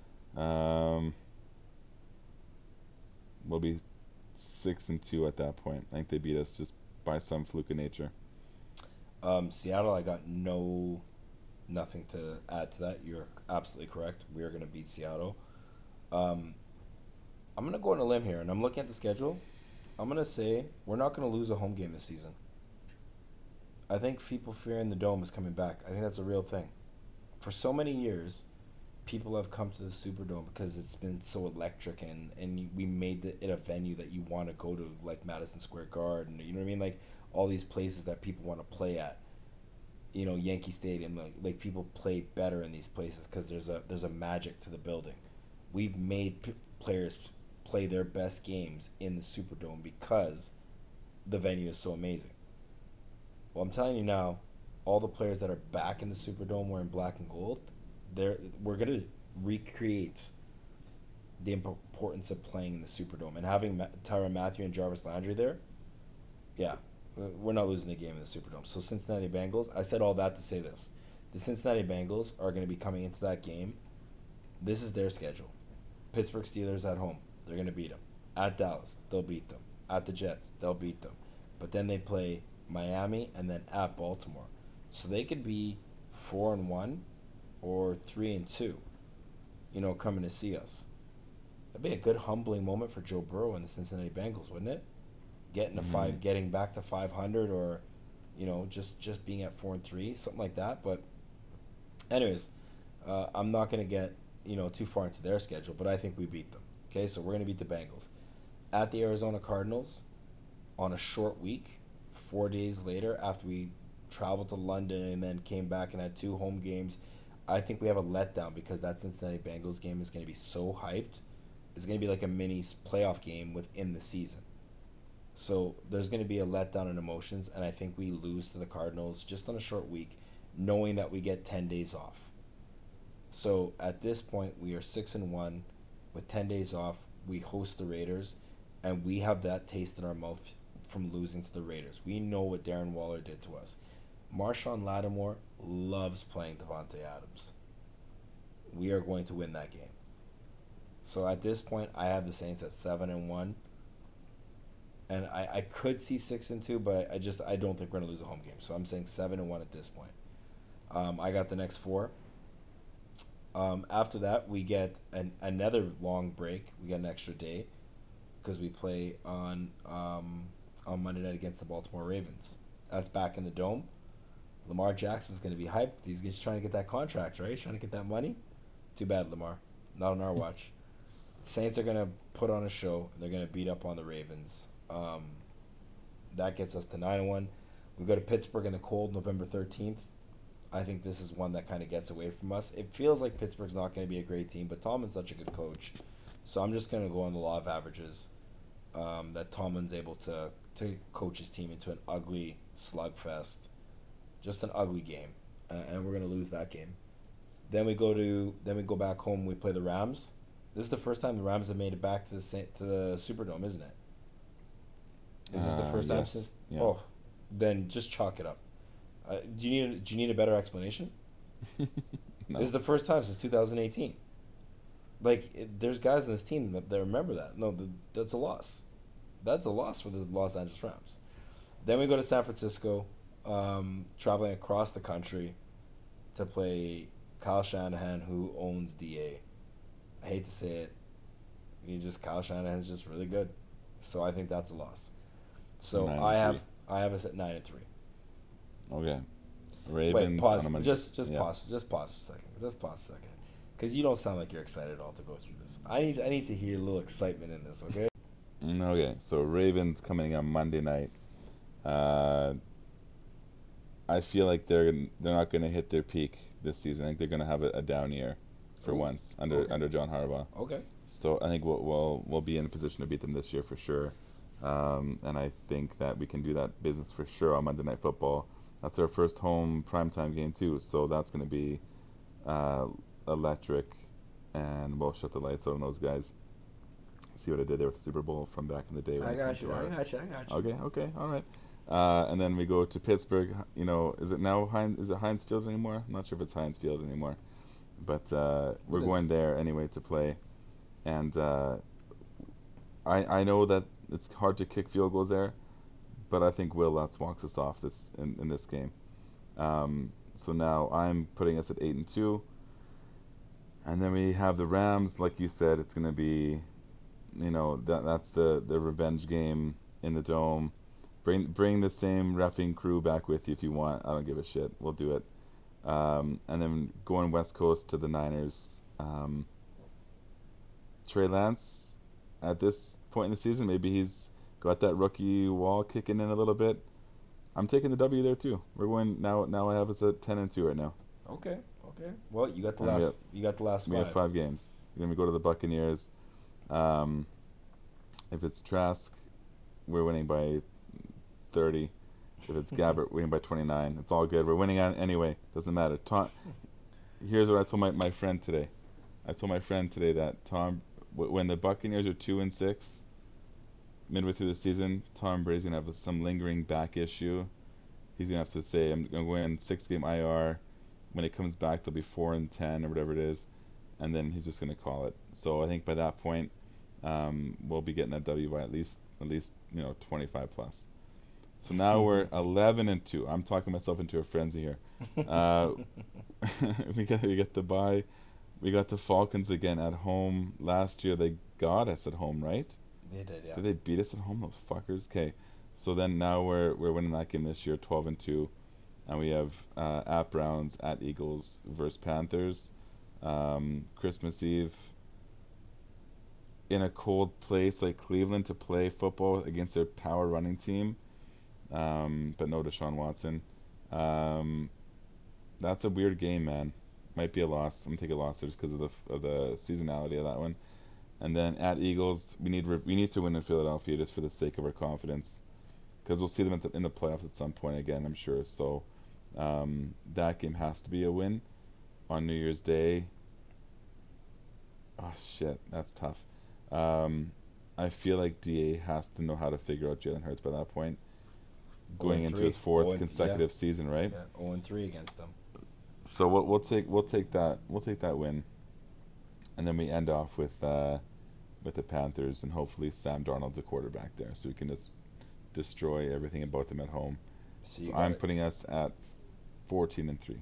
B: We'll be 6-2 at that point. I think they beat us just by some fluke of nature.
A: Seattle, I got nothing to add to that. You're absolutely correct. We are going to beat Seattle. I'm going to go on a limb here, and I'm looking at the schedule. I'm going to say we're not going to lose a home game this season. I think people fearing the Dome is coming back. I think that's a real thing. For so many years, people have come to the Superdome because it's been so electric, and we made it a venue that you want to go to, like Madison Square Garden. You know what I mean? Like all these places that people want to play at. You know, Yankee Stadium. Like people play better in these places because there's a magic to the building. We've made players play their best games in the Superdome because the venue is so amazing. Well, I'm telling you now, all the players that are back in the Superdome wearing black and gold, we're going to recreate the importance of playing in the Superdome. And having Tyrann Mathieu and Jarvis Landry there, yeah, we're not losing a game in the Superdome. So Cincinnati Bengals, I said all that to say this. The Cincinnati Bengals are going to be coming into that game. This is their schedule. Pittsburgh Steelers at home, they're going to beat them. At Dallas, they'll beat them. At the Jets, they'll beat them. But then they play Miami and then at Baltimore. So they could be 4-1 or 3-2, coming to see us. That'd be a good humbling moment for Joe Burrow and the Cincinnati Bengals, wouldn't it? Getting back to 500, or just being at 4-3, something like that. But anyways, I'm not gonna get too far into their schedule, but I think we beat them. Okay, so we're gonna beat the Bengals at the Arizona Cardinals on a short week. 4 days later, after we traveled to London and then came back and had 2 home games, I think we have a letdown because that Cincinnati Bengals game is going to be so hyped. It's going to be like a mini playoff game within the season. So there's going to be a letdown in emotions, and I think we lose to the Cardinals just on a short week, knowing that we get 10 days off. So at this point, we are 6-1 with 10 days off. We host the Raiders, and we have that taste in our mouth from losing to the Raiders. We know what Darren Waller did to us. Marshawn Lattimore loves playing Devontae Adams. We are going to win that game. So at this point, I have the Saints at 7-1, and I could see 6-2, but I don't think we're gonna lose a home game. So I'm saying 7-1 at this point. I got the next 4. After that, we get another long break. We get an extra day because we play on Monday night against the Baltimore Ravens. That's back in the Dome. Lamar Jackson's going to be hyped. He's just trying to get that contract, right? He's trying to get that money. Too bad, Lamar. Not on our watch. Saints are going to put on a show. They're going to beat up on the Ravens. That gets us to 9-1. We go to Pittsburgh in the cold November 13th. I think this is one that kind of gets away from us. It feels like Pittsburgh's not going to be a great team, but Tomlin's such a good coach. So I'm just going to go on the law of averages, that Tomlin's able to coach his team into an ugly slugfest. Just an ugly game, and we're gonna lose that game. Then we go back home. We play the Rams. This is the first time the Rams have made it back to the Superdome, isn't it? Is this the first time since? Yeah. Oh, then just chalk it up. Do you need a better explanation? No. This is the first time since 2018. There's guys in this team that remember that. No, that's a loss. That's a loss for the Los Angeles Rams. Then we go to San Francisco. Traveling across the country to play Kyle Shanahan, who owns DA. I hate to say it. Kyle Shanahan's just really good. So I think that's a loss. So I have us at 9-3.
B: Okay. Ravens.
A: Wait, pause. Just pause. Just pause for a second. Just pause a second. Because you don't sound like you're excited at all to go through this. I need to hear a little excitement in this, okay?
B: Okay. So Ravens coming on Monday night. I feel like they're not going to hit their peak this season. I think they're going to have a down year for once under John Harbaugh.
A: Okay.
B: So I think we'll be in a position to beat them this year for sure. And I think that we can do that business for sure on Monday Night Football. That's our first home primetime game too, so that's going to be electric. And we'll shut the lights out on those guys. See what I did there with the Super Bowl from back in the day.
A: I got you.
B: Okay, all right. And then we go to Pittsburgh. Is it now Heinz Field anymore? I'm not sure if it's Heinz Field anymore, but we're going there anyway to play. And I know that it's hard to kick field goals there, but I think Will Lutz walks us off in this game. So now I'm putting us at 8-2, and then we have the Rams. Like you said, it's going to be, that's the revenge game in the Dome. Bring the same reffing crew back with you if you want. I don't give a shit. We'll do it. And then going West Coast to the Niners. Trey Lance, at this point in the season, maybe he's got that rookie wall kicking in a little bit. I'm taking the W there too. We're going now. Now I have us at 10-2 right now.
A: Okay. Well, you got the last 5.
B: We have 5 games. Then we go to the Buccaneers. If it's Trask, we're winning by 30. If it's Gabbert, winning by 29. It's all good. We're winning on anyway. Doesn't matter. Here's what I told my friend today. I told my friend today that Tom, when the Buccaneers are 2-6, midway through the season, Tom Brady's gonna have some lingering back issue. He's gonna have to say, "I'm gonna go in 6-game IR." When it comes back, they'll be 4-10 or whatever it is, and then he's just gonna call it. So I think by that point, we'll be getting that W by at least 25 plus. So now we're 11-2. I'm talking myself into a frenzy here. Uh, we get the bye. We got the Falcons again at home. Last year they got us at home, right?
A: They did, yeah.
B: Did they beat us at home, those fuckers? Okay. So then now we're winning that game this year, 12-2, and we have at Browns, at Eagles versus Panthers. Christmas Eve in a cold place like Cleveland to play football against their power running team, but no Deshaun Watson. Um, that's a weird game, man. Might be a loss. I'm gonna take a loss just because of the seasonality of that one. And then at Eagles, we need to win in Philadelphia just for the sake of our confidence, because we'll see them in the playoffs at some point again, I'm sure. So that game has to be a win on New Year's Day. Oh shit, that's tough. I feel like DA has to know how to figure out Jalen Hurts by that point, going into his fourth consecutive season, right?
A: Yeah, 0-3 against them.
B: So we'll take that win, and then we end off with the Panthers, and hopefully Sam Darnold's a quarterback there, so we can just destroy everything about them at home. So I'm putting us at 14-3.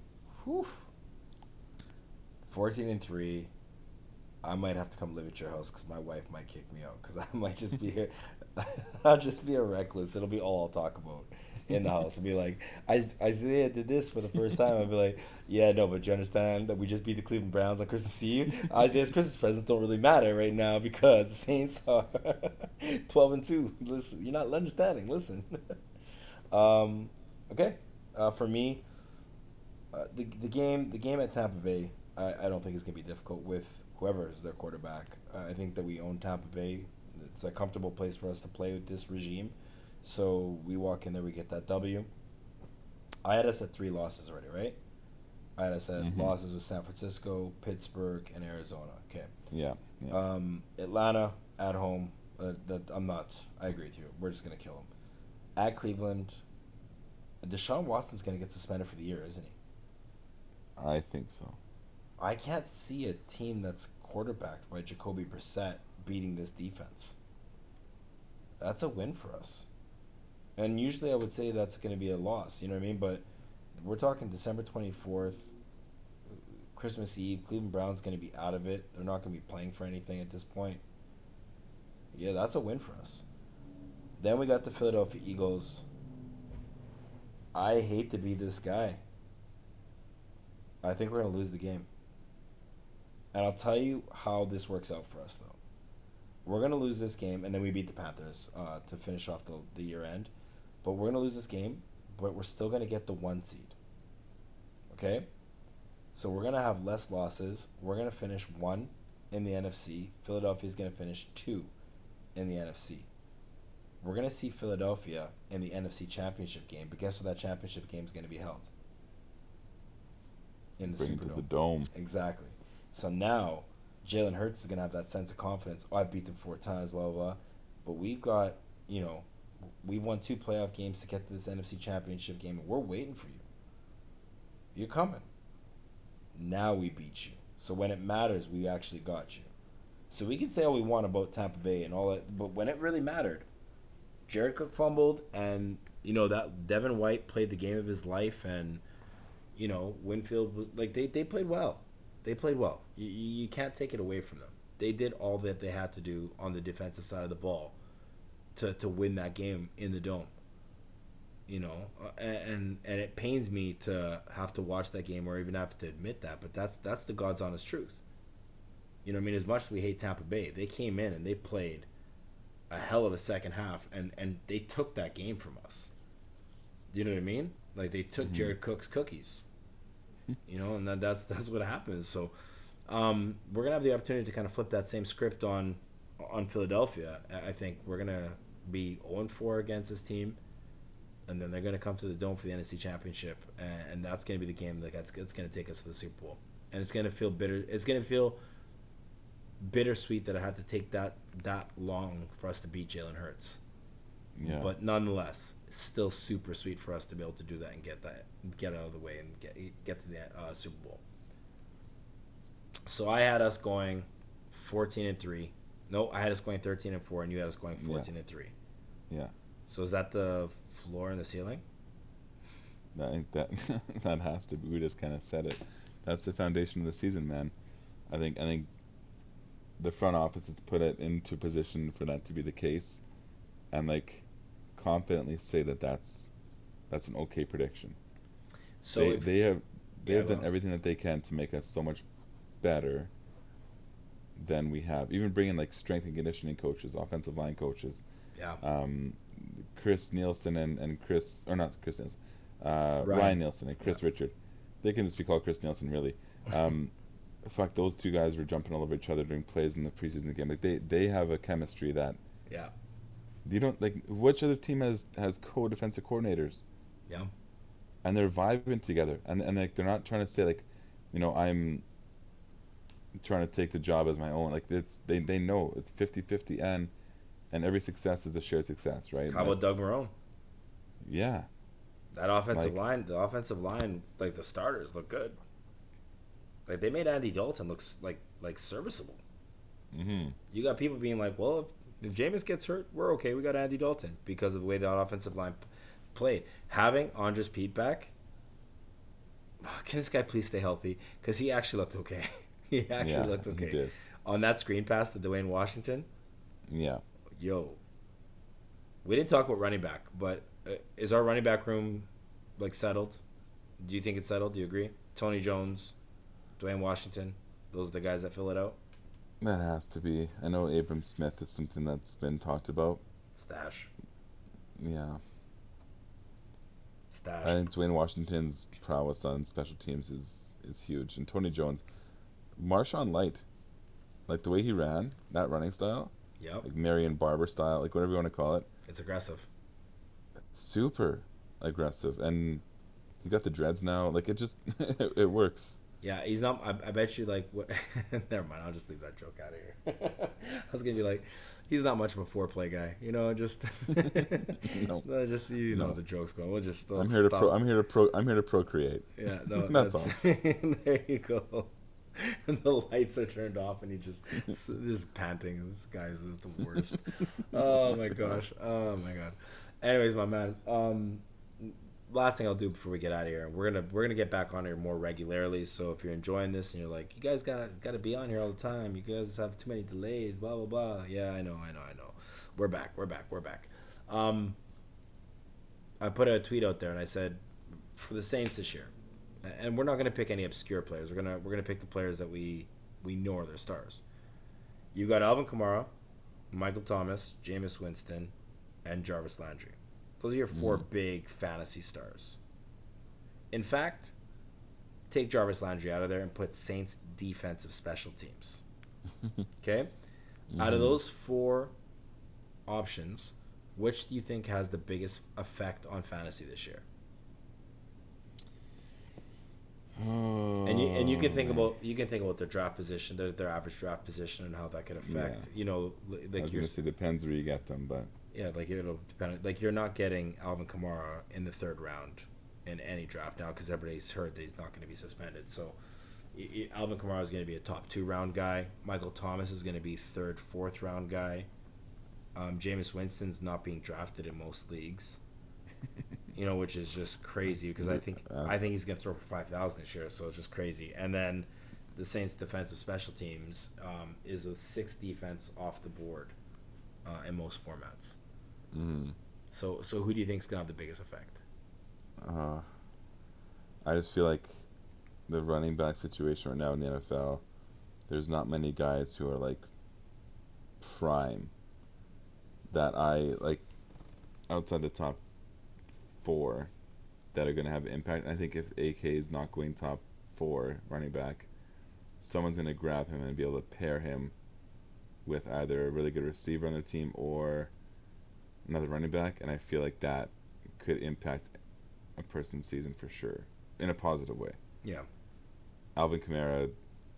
A: 14-3. I might have to come live at your house because my wife might kick me out because I might just be here. I'll just be a reckless. It'll be all I'll talk about in the house. I'll be like, Isaiah did this for the first time. I'll be like, yeah, no, but you understand that we just beat the Cleveland Browns on Christmas Eve? Isaiah's Christmas presents don't really matter right now because the Saints are 12-2. Listen, you're not understanding. Listen. Okay. For me, the game at Tampa Bay, I don't think it's gonna be difficult with whoever is their quarterback. I think that we own Tampa Bay. It's a comfortable place for us to play with this regime. So we walk in there, we get that W. I had us at 3 losses already, right? I had us at losses with San Francisco, Pittsburgh, and Arizona. Okay.
B: Yeah.
A: Atlanta at home. I agree with you. We're just gonna kill them. At Cleveland, Deshaun Watson's gonna get suspended for the year, isn't he?
B: I think so.
A: I can't see a team that's quarterbacked by Jacoby Brissett beating this defense. That's a win for us. And usually I would say that's going to be a loss, you know what I mean? But we're talking December 24th, Christmas Eve. Cleveland Browns going to be out of it. They're not going to be playing for anything at this point. Yeah, that's a win for us. Then we got the Philadelphia Eagles. I hate to be this guy. I think we're going to lose the game. And I'll tell you how this works out for us, though. We're going to lose this game, and then we beat the Panthers to finish off the year end. But we're going to lose this game, but we're still going to get the 1 seed. Okay? So we're going to have less losses. We're going to finish 1 in the NFC. Philadelphia's going to finish 2 in the NFC. We're going to see Philadelphia in the NFC Championship game, but guess where that championship game is going to be held? In the Superdome.
B: The Dome.
A: Exactly. So now, Jalen Hurts is going to have that sense of confidence. Oh, I beat them 4 times, blah, blah, blah. But we've got, we've won 2 playoff games to get to this NFC Championship game, and we're waiting for you. You're coming. Now we beat you. So when it matters, we actually got you. So we can say all we want about Tampa Bay and all that, but when it really mattered, Jared Cook fumbled, and, that Devin White played the game of his life, and, Winfield, they played well. They played well. You can't take it away from them. They did all that they had to do on the defensive side of the ball to win that game in the Dome. And it pains me to have to watch that game or even have to admit that, but that's the God's honest truth. As much as we hate Tampa Bay, they came in and they played a hell of a second half, and they took that game from us. You know what I mean? Like, they took Jared Cook's cookies. And that's what happens. So we're gonna have the opportunity to kind of flip that same script on Philadelphia. I think we're gonna be 0-4 against this team, and then they're gonna come to the Dome for the NFC Championship, and that's gonna be the game that's gonna take us to the Super Bowl. And it's gonna feel bitter. It's gonna feel bittersweet that I had to take that long for us to beat Jalen Hurts.
B: Yeah.
A: But nonetheless, still super sweet for us to be able to do that and get out of the way and get to the Super Bowl. So I had us going 14-3. No, I had us going 13-4, and you had us going 14-3.
B: Yeah.
A: So is that the floor and the ceiling?
B: I think that that has to be. We just kind of said it. That's the foundation of the season, man. I think the front office has put it into position for that to be the case, and like confidently say that that's an okay prediction.
A: So
B: They
A: if
B: they have they
A: yeah,
B: have
A: go
B: done
A: on.
B: everything that they can to make us so much better than we have. Even bringing like strength and conditioning coaches, offensive line coaches,
A: Yeah,
B: um, Chris Nielsen and Chris, or not Chris Nielsen,
A: Ryan.
B: Ryan Nielsen and
A: Yeah,
B: Chris Richard. They can just be called Chris Nielsen, really. Um, fuck, those two guys were jumping all over each other during plays in the preseason game. Like they have a chemistry that
A: yeah,
B: you don't like. Which other team has co-defensive coordinators
A: yeah.
B: and they're vibing together and like they're not trying to say like, I'm trying to take the job as my own. Like they know it's 50-50 and every success is a shared success, right?
A: How
B: That
A: about Doug Marone?
B: yeah,
A: That offensive
B: like
A: line, the offensive line, like the starters look good. Like they made Andy Dalton looks like serviceable.
B: mhm.
A: You got people being like, well, if Jameis gets hurt, we're okay. We got Andy Dalton because of the way that offensive line played. Having Andres Pete back, can this guy please stay healthy? Because he actually looked okay. He actually
B: Yeah,
A: looked
B: he
A: okay
B: did.
A: on that screen pass to Dwayne Washington.
B: Yeah.
A: Yo, we didn't talk about running back, but is our running back room like settled? Do you think it's settled? Do you agree? Tony Jones, Dwayne Washington, those are the guys that fill it out.
B: That has to be. I know Abram Smith is something that's been talked about.
A: Stash,
B: Yeah. I
A: stash.
B: think Dwayne Washington's prowess on special teams is huge. And Tony Jones, Marshawn Light, like the way he ran, that running style,
A: Yep,
B: like Marion Barber style, like whatever you want to call it,
A: it's aggressive.
B: super aggressive. And he got the dreads now. Like it just it works.
A: Yeah, he's not. I bet you like what. Never mind. I'll just leave that joke out of here. I was gonna be like, he's not much of a foreplay guy. Just,
B: No,
A: no, just
B: no.
A: the joke's going. We'll just
B: I'm here to
A: stop.
B: I'm here to procreate.
A: Yeah, no,
B: That's
A: that's
B: all.
A: there you go. And the lights are turned off, and he just panting. This guy is the worst. Oh my gosh. Oh my god. Anyways, my man. Last thing I'll do before we get out of here, we're gonna get back on here more regularly. So if you're enjoying this and you're like, you guys gotta be on here all the time. You guys have too many delays. Blah blah blah. Yeah, I know. We're back. We're back. Um, I put a tweet out there and I said, for the Saints this year, and we're not gonna pick any obscure players. We're gonna pick the players that we know are their stars. You got Alvin Kamara, Michael Thomas, Jameis Winston, and Jarvis Landry. Those are your four
B: Mm.
A: big fantasy stars. In fact, take Jarvis Landry out of there and put Saints defensive special teams. Okay? Out of
B: Mhm.
A: those four options, which do you think has the biggest effect on fantasy this year? And you
B: Oh
A: can think
B: man.
A: about their draft position, their average draft position, and how that could
B: Yeah.
A: affect
B: I
A: like
B: was
A: your
B: gonna say depends where you get them, but
A: yeah, like it'll depend. Like you're not getting Alvin Kamara in the third round in any draft now because everybody's heard that he's not going to be suspended. So Alvin Kamara is going to be a top 2 round guy. Michael Thomas is going to be third, fourth round guy. Jameis Winston's not being drafted in most leagues. Which is just crazy because I think
B: uh,
A: I think he's going to throw for 5,000 this year. So it's just crazy. And then the Saints' defensive special teams is a 6th defense off the board in most formats.
B: mm,
A: So who do you think is gonna have the biggest effect?
B: uh, I just feel like the running back situation right now in the NFL, there's not many guys who are like prime that I like outside the top four that are going to have impact. I think if AK is not going top four running back, someone's going to grab him and be able to pair him with either a really good receiver on their team or another running back, and I feel like that could impact a person's season for sure in a positive way.
A: Yeah,
B: Alvin Kamara,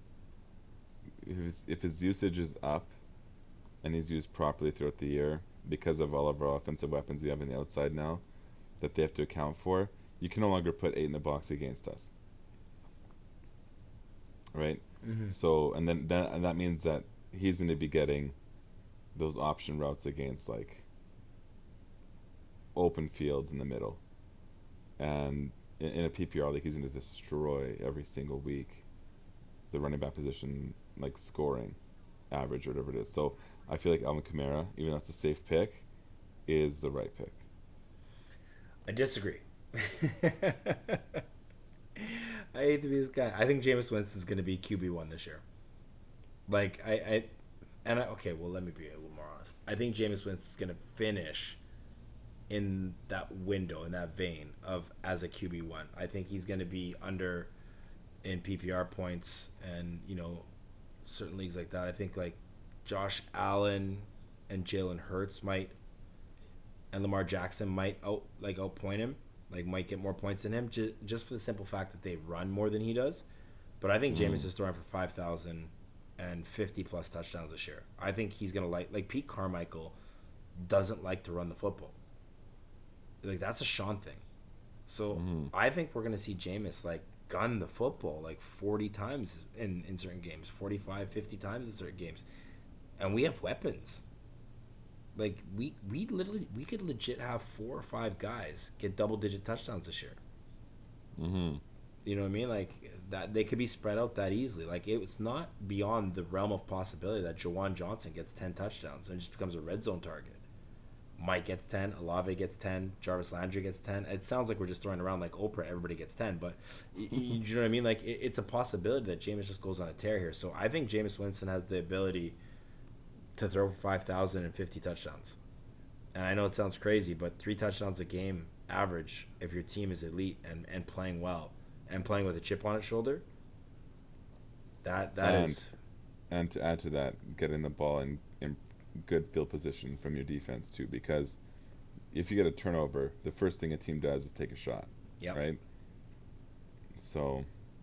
B: if his usage is up and he's used properly throughout the year because of all of our offensive weapons we have on the outside now that they have to account for, you can no longer put 8 in the box against us, right?
A: mm-hmm.
B: So and that means that he's going to be getting those option routes against like open fields in the middle, and in a PPR league, he's going to destroy every single week the running back position, like scoring average or whatever it is. So I feel like Alvin Kamara, even though that's a safe pick, is the right pick.
A: I disagree. I hate to be this guy. I think Jameis Winston's going to be QB1 this year. Like, okay, well, let me be a little more honest. I think Jameis Winston's going to finish in that window, in that vein of as a QB1. I think he's going to be under in PPR points and, certain leagues like that. I think, like, Josh Allen and Jalen Hurts might, and Lamar Jackson might outpoint him, like might get more points than him, just for the simple fact that they run more than he does. But I think Jameis is throwing for 5,050 plus touchdowns this year. I think he's gonna like Pete Carmichael doesn't like to run the football. Like, that's a Sean thing. So I think we're gonna see Jameis like gun the football like 40 times in certain games, 45, 50 times in certain games, and we have weapons. Like, we could legit have 4 or 5 guys get double-digit touchdowns this year. You know what I mean? Like, that they could be spread out that easily. Like, it's not beyond the realm of possibility that Jawan Johnson gets 10 touchdowns and just becomes a red zone target. Mike gets 10, Olave gets 10, Jarvis Landry gets 10. It sounds like we're just throwing around like Oprah, everybody gets 10, but you know what I mean? Like, it's a possibility that Jameis just goes on a tear here. So I think Jameis Winston has the ability to throw for 5,050 touchdowns. And I know it sounds crazy, but 3 touchdowns a game average if your team is elite and playing well and playing with a chip on its shoulder, that is.
B: And to add to that, getting the ball in good field position from your defense too, because if you get a turnover, the first thing a team does is take a shot.
A: Yep.
B: Right? So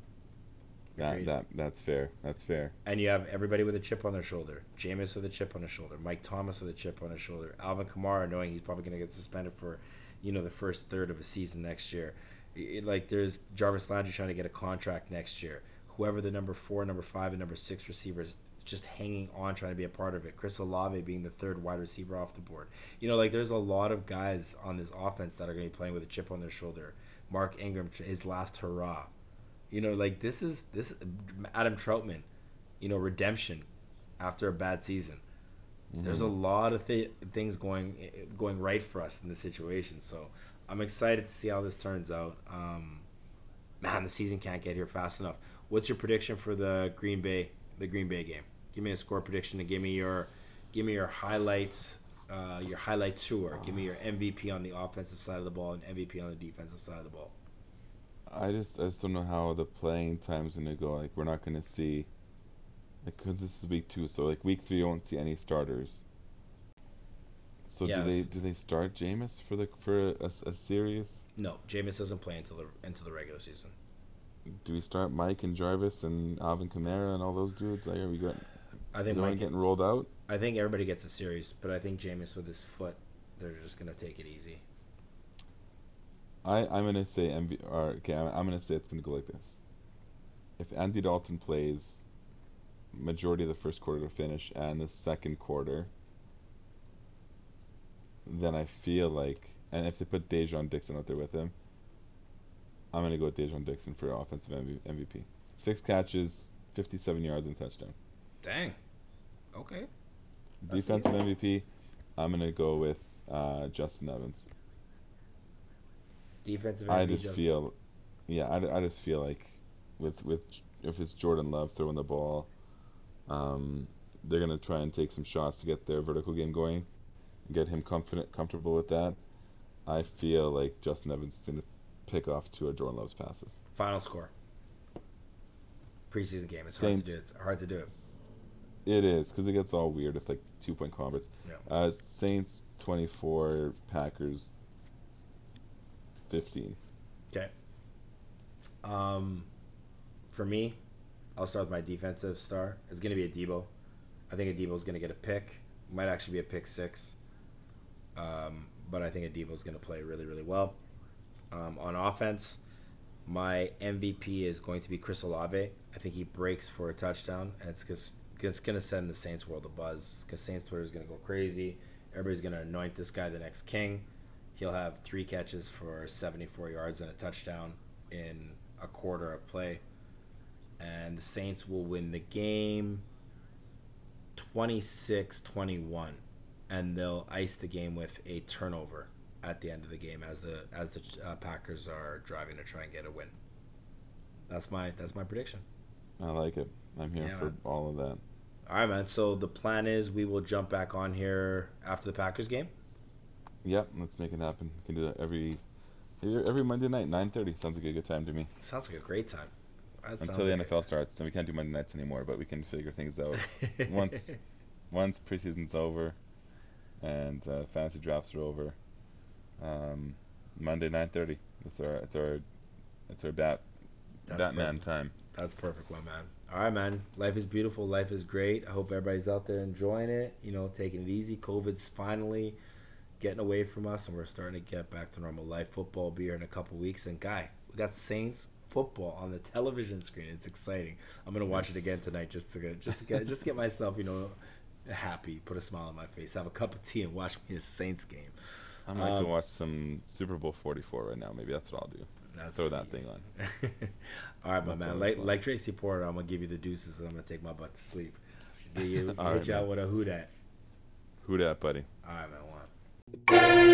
B: that's fair. That's fair.
A: And you have everybody with a chip on their shoulder. Jameis with a chip on his shoulder. Mike Thomas with a chip on his shoulder. Alvin Kamara knowing he's probably going to get suspended for, the first third of a season next year. Like, there's Jarvis Landry trying to get a contract next year. Whoever the number 4, number 5, and number 6 receivers just hanging on, trying to be a part of it. Chris Olave being the 3rd wide receiver off the board. Like, there's a lot of guys on this offense that are going to be playing with a chip on their shoulder. Mark Ingram, his last hurrah. Like, this is Adam Troutman, redemption after a bad season. There's a lot of things going right for us in this situation. So I'm excited to see how this turns out. Man, the season can't get here fast enough. What's your prediction for the Green Bay game? Give me a score prediction and give me your highlights, your highlight tour. Give me your MVP on the offensive side of the ball and MVP on the defensive side of the ball.
B: I just don't know how the playing time's gonna go. Like, we're not gonna see, like, because this is week 2, so like week 3 you won't see any starters. So yes. do they start Jameis for a series?
A: No, Jameis doesn't play into the regular season.
B: Do we start Mike and Jarvis and Alvin Kamara and all those dudes? Like, are we good?
A: I think
B: Mike getting rolled out.
A: I think everybody gets a series, but I think Jameis with his foot, they're just gonna take it easy.
B: I'm gonna say I'm gonna say it's gonna go like this. If Andy Dalton plays majority of the first quarter to finish and the second quarter, then I feel like, and if they put Dejon Dixon out there with him, I'm gonna go with Dejon Dixon for offensive MVP. 6 catches, 57 yards and touchdown.
A: Dang. Okay.
B: Defensive MVP, I'm gonna go with Justin Evans.
A: Defensive MVP.
B: I just feel like with if it's Jordan Love throwing the ball, they're gonna try and take some shots to get their vertical game going, get him comfortable with that. I feel like Justin Evans is gonna pick off 2 of Jordan Love's passes.
A: Final score. Preseason game. It's hard to do it.
B: It is, because it gets all weird. It's like 2-point conference.
A: Yeah.
B: Saints 24, Packers 15.
A: Okay. For me, I'll start with my defensive star. It's going to be a Debo. I think Adebo's going to get a pick. It might actually be a pick 6. But I think Adebo's going to play really, really well. On offense, my MVP is going to be Chris Olave. I think he breaks for a touchdown, and it's going to send the Saints world a buzz because Saints Twitter is going to go crazy. Everybody's going to anoint this guy the next king. He'll have 3 catches for 74 yards and a touchdown in a quarter of play. And the Saints will win the game 26-21, and they'll ice the game with a turnover at the end of the game as the Packers are driving to try and get a win. That's my prediction.
B: I like it. I'm here for all of that.
A: All right, man. So the plan is we will jump back on here after the Packers game.
B: Yep, let's make it happen. We can do that every Monday night, 9:30. Sounds like a good time to me.
A: Sounds like a great time.
B: Until the NFL starts, and we can't do Monday nights anymore, but we can figure things out once preseason's over and fantasy drafts are over. Monday 9:30. It's our Batman time.
A: That's perfect, my man. All right, man. Life is beautiful. Life is great. I hope everybody's out there enjoying it. Taking it easy. COVID's finally getting away from us, and we're starting to get back to normal life. Football will be here in a couple weeks, and Guy, we got Saints football on the television screen. It's exciting. I'm gonna watch it again tonight just to get myself happy, put a smile on my face, have a cup of tea, and watch me a Saints game.
B: I might go watch some Super Bowl 44 right now. Maybe that's what I'll do. Throw that thing on.
A: All right, my man. Like Tracy Porter, I'm gonna give you the deuces, and I'm gonna take my butt to sleep. Do you hit you out with a who dat?
B: Who dat, buddy?
A: All right, man. One.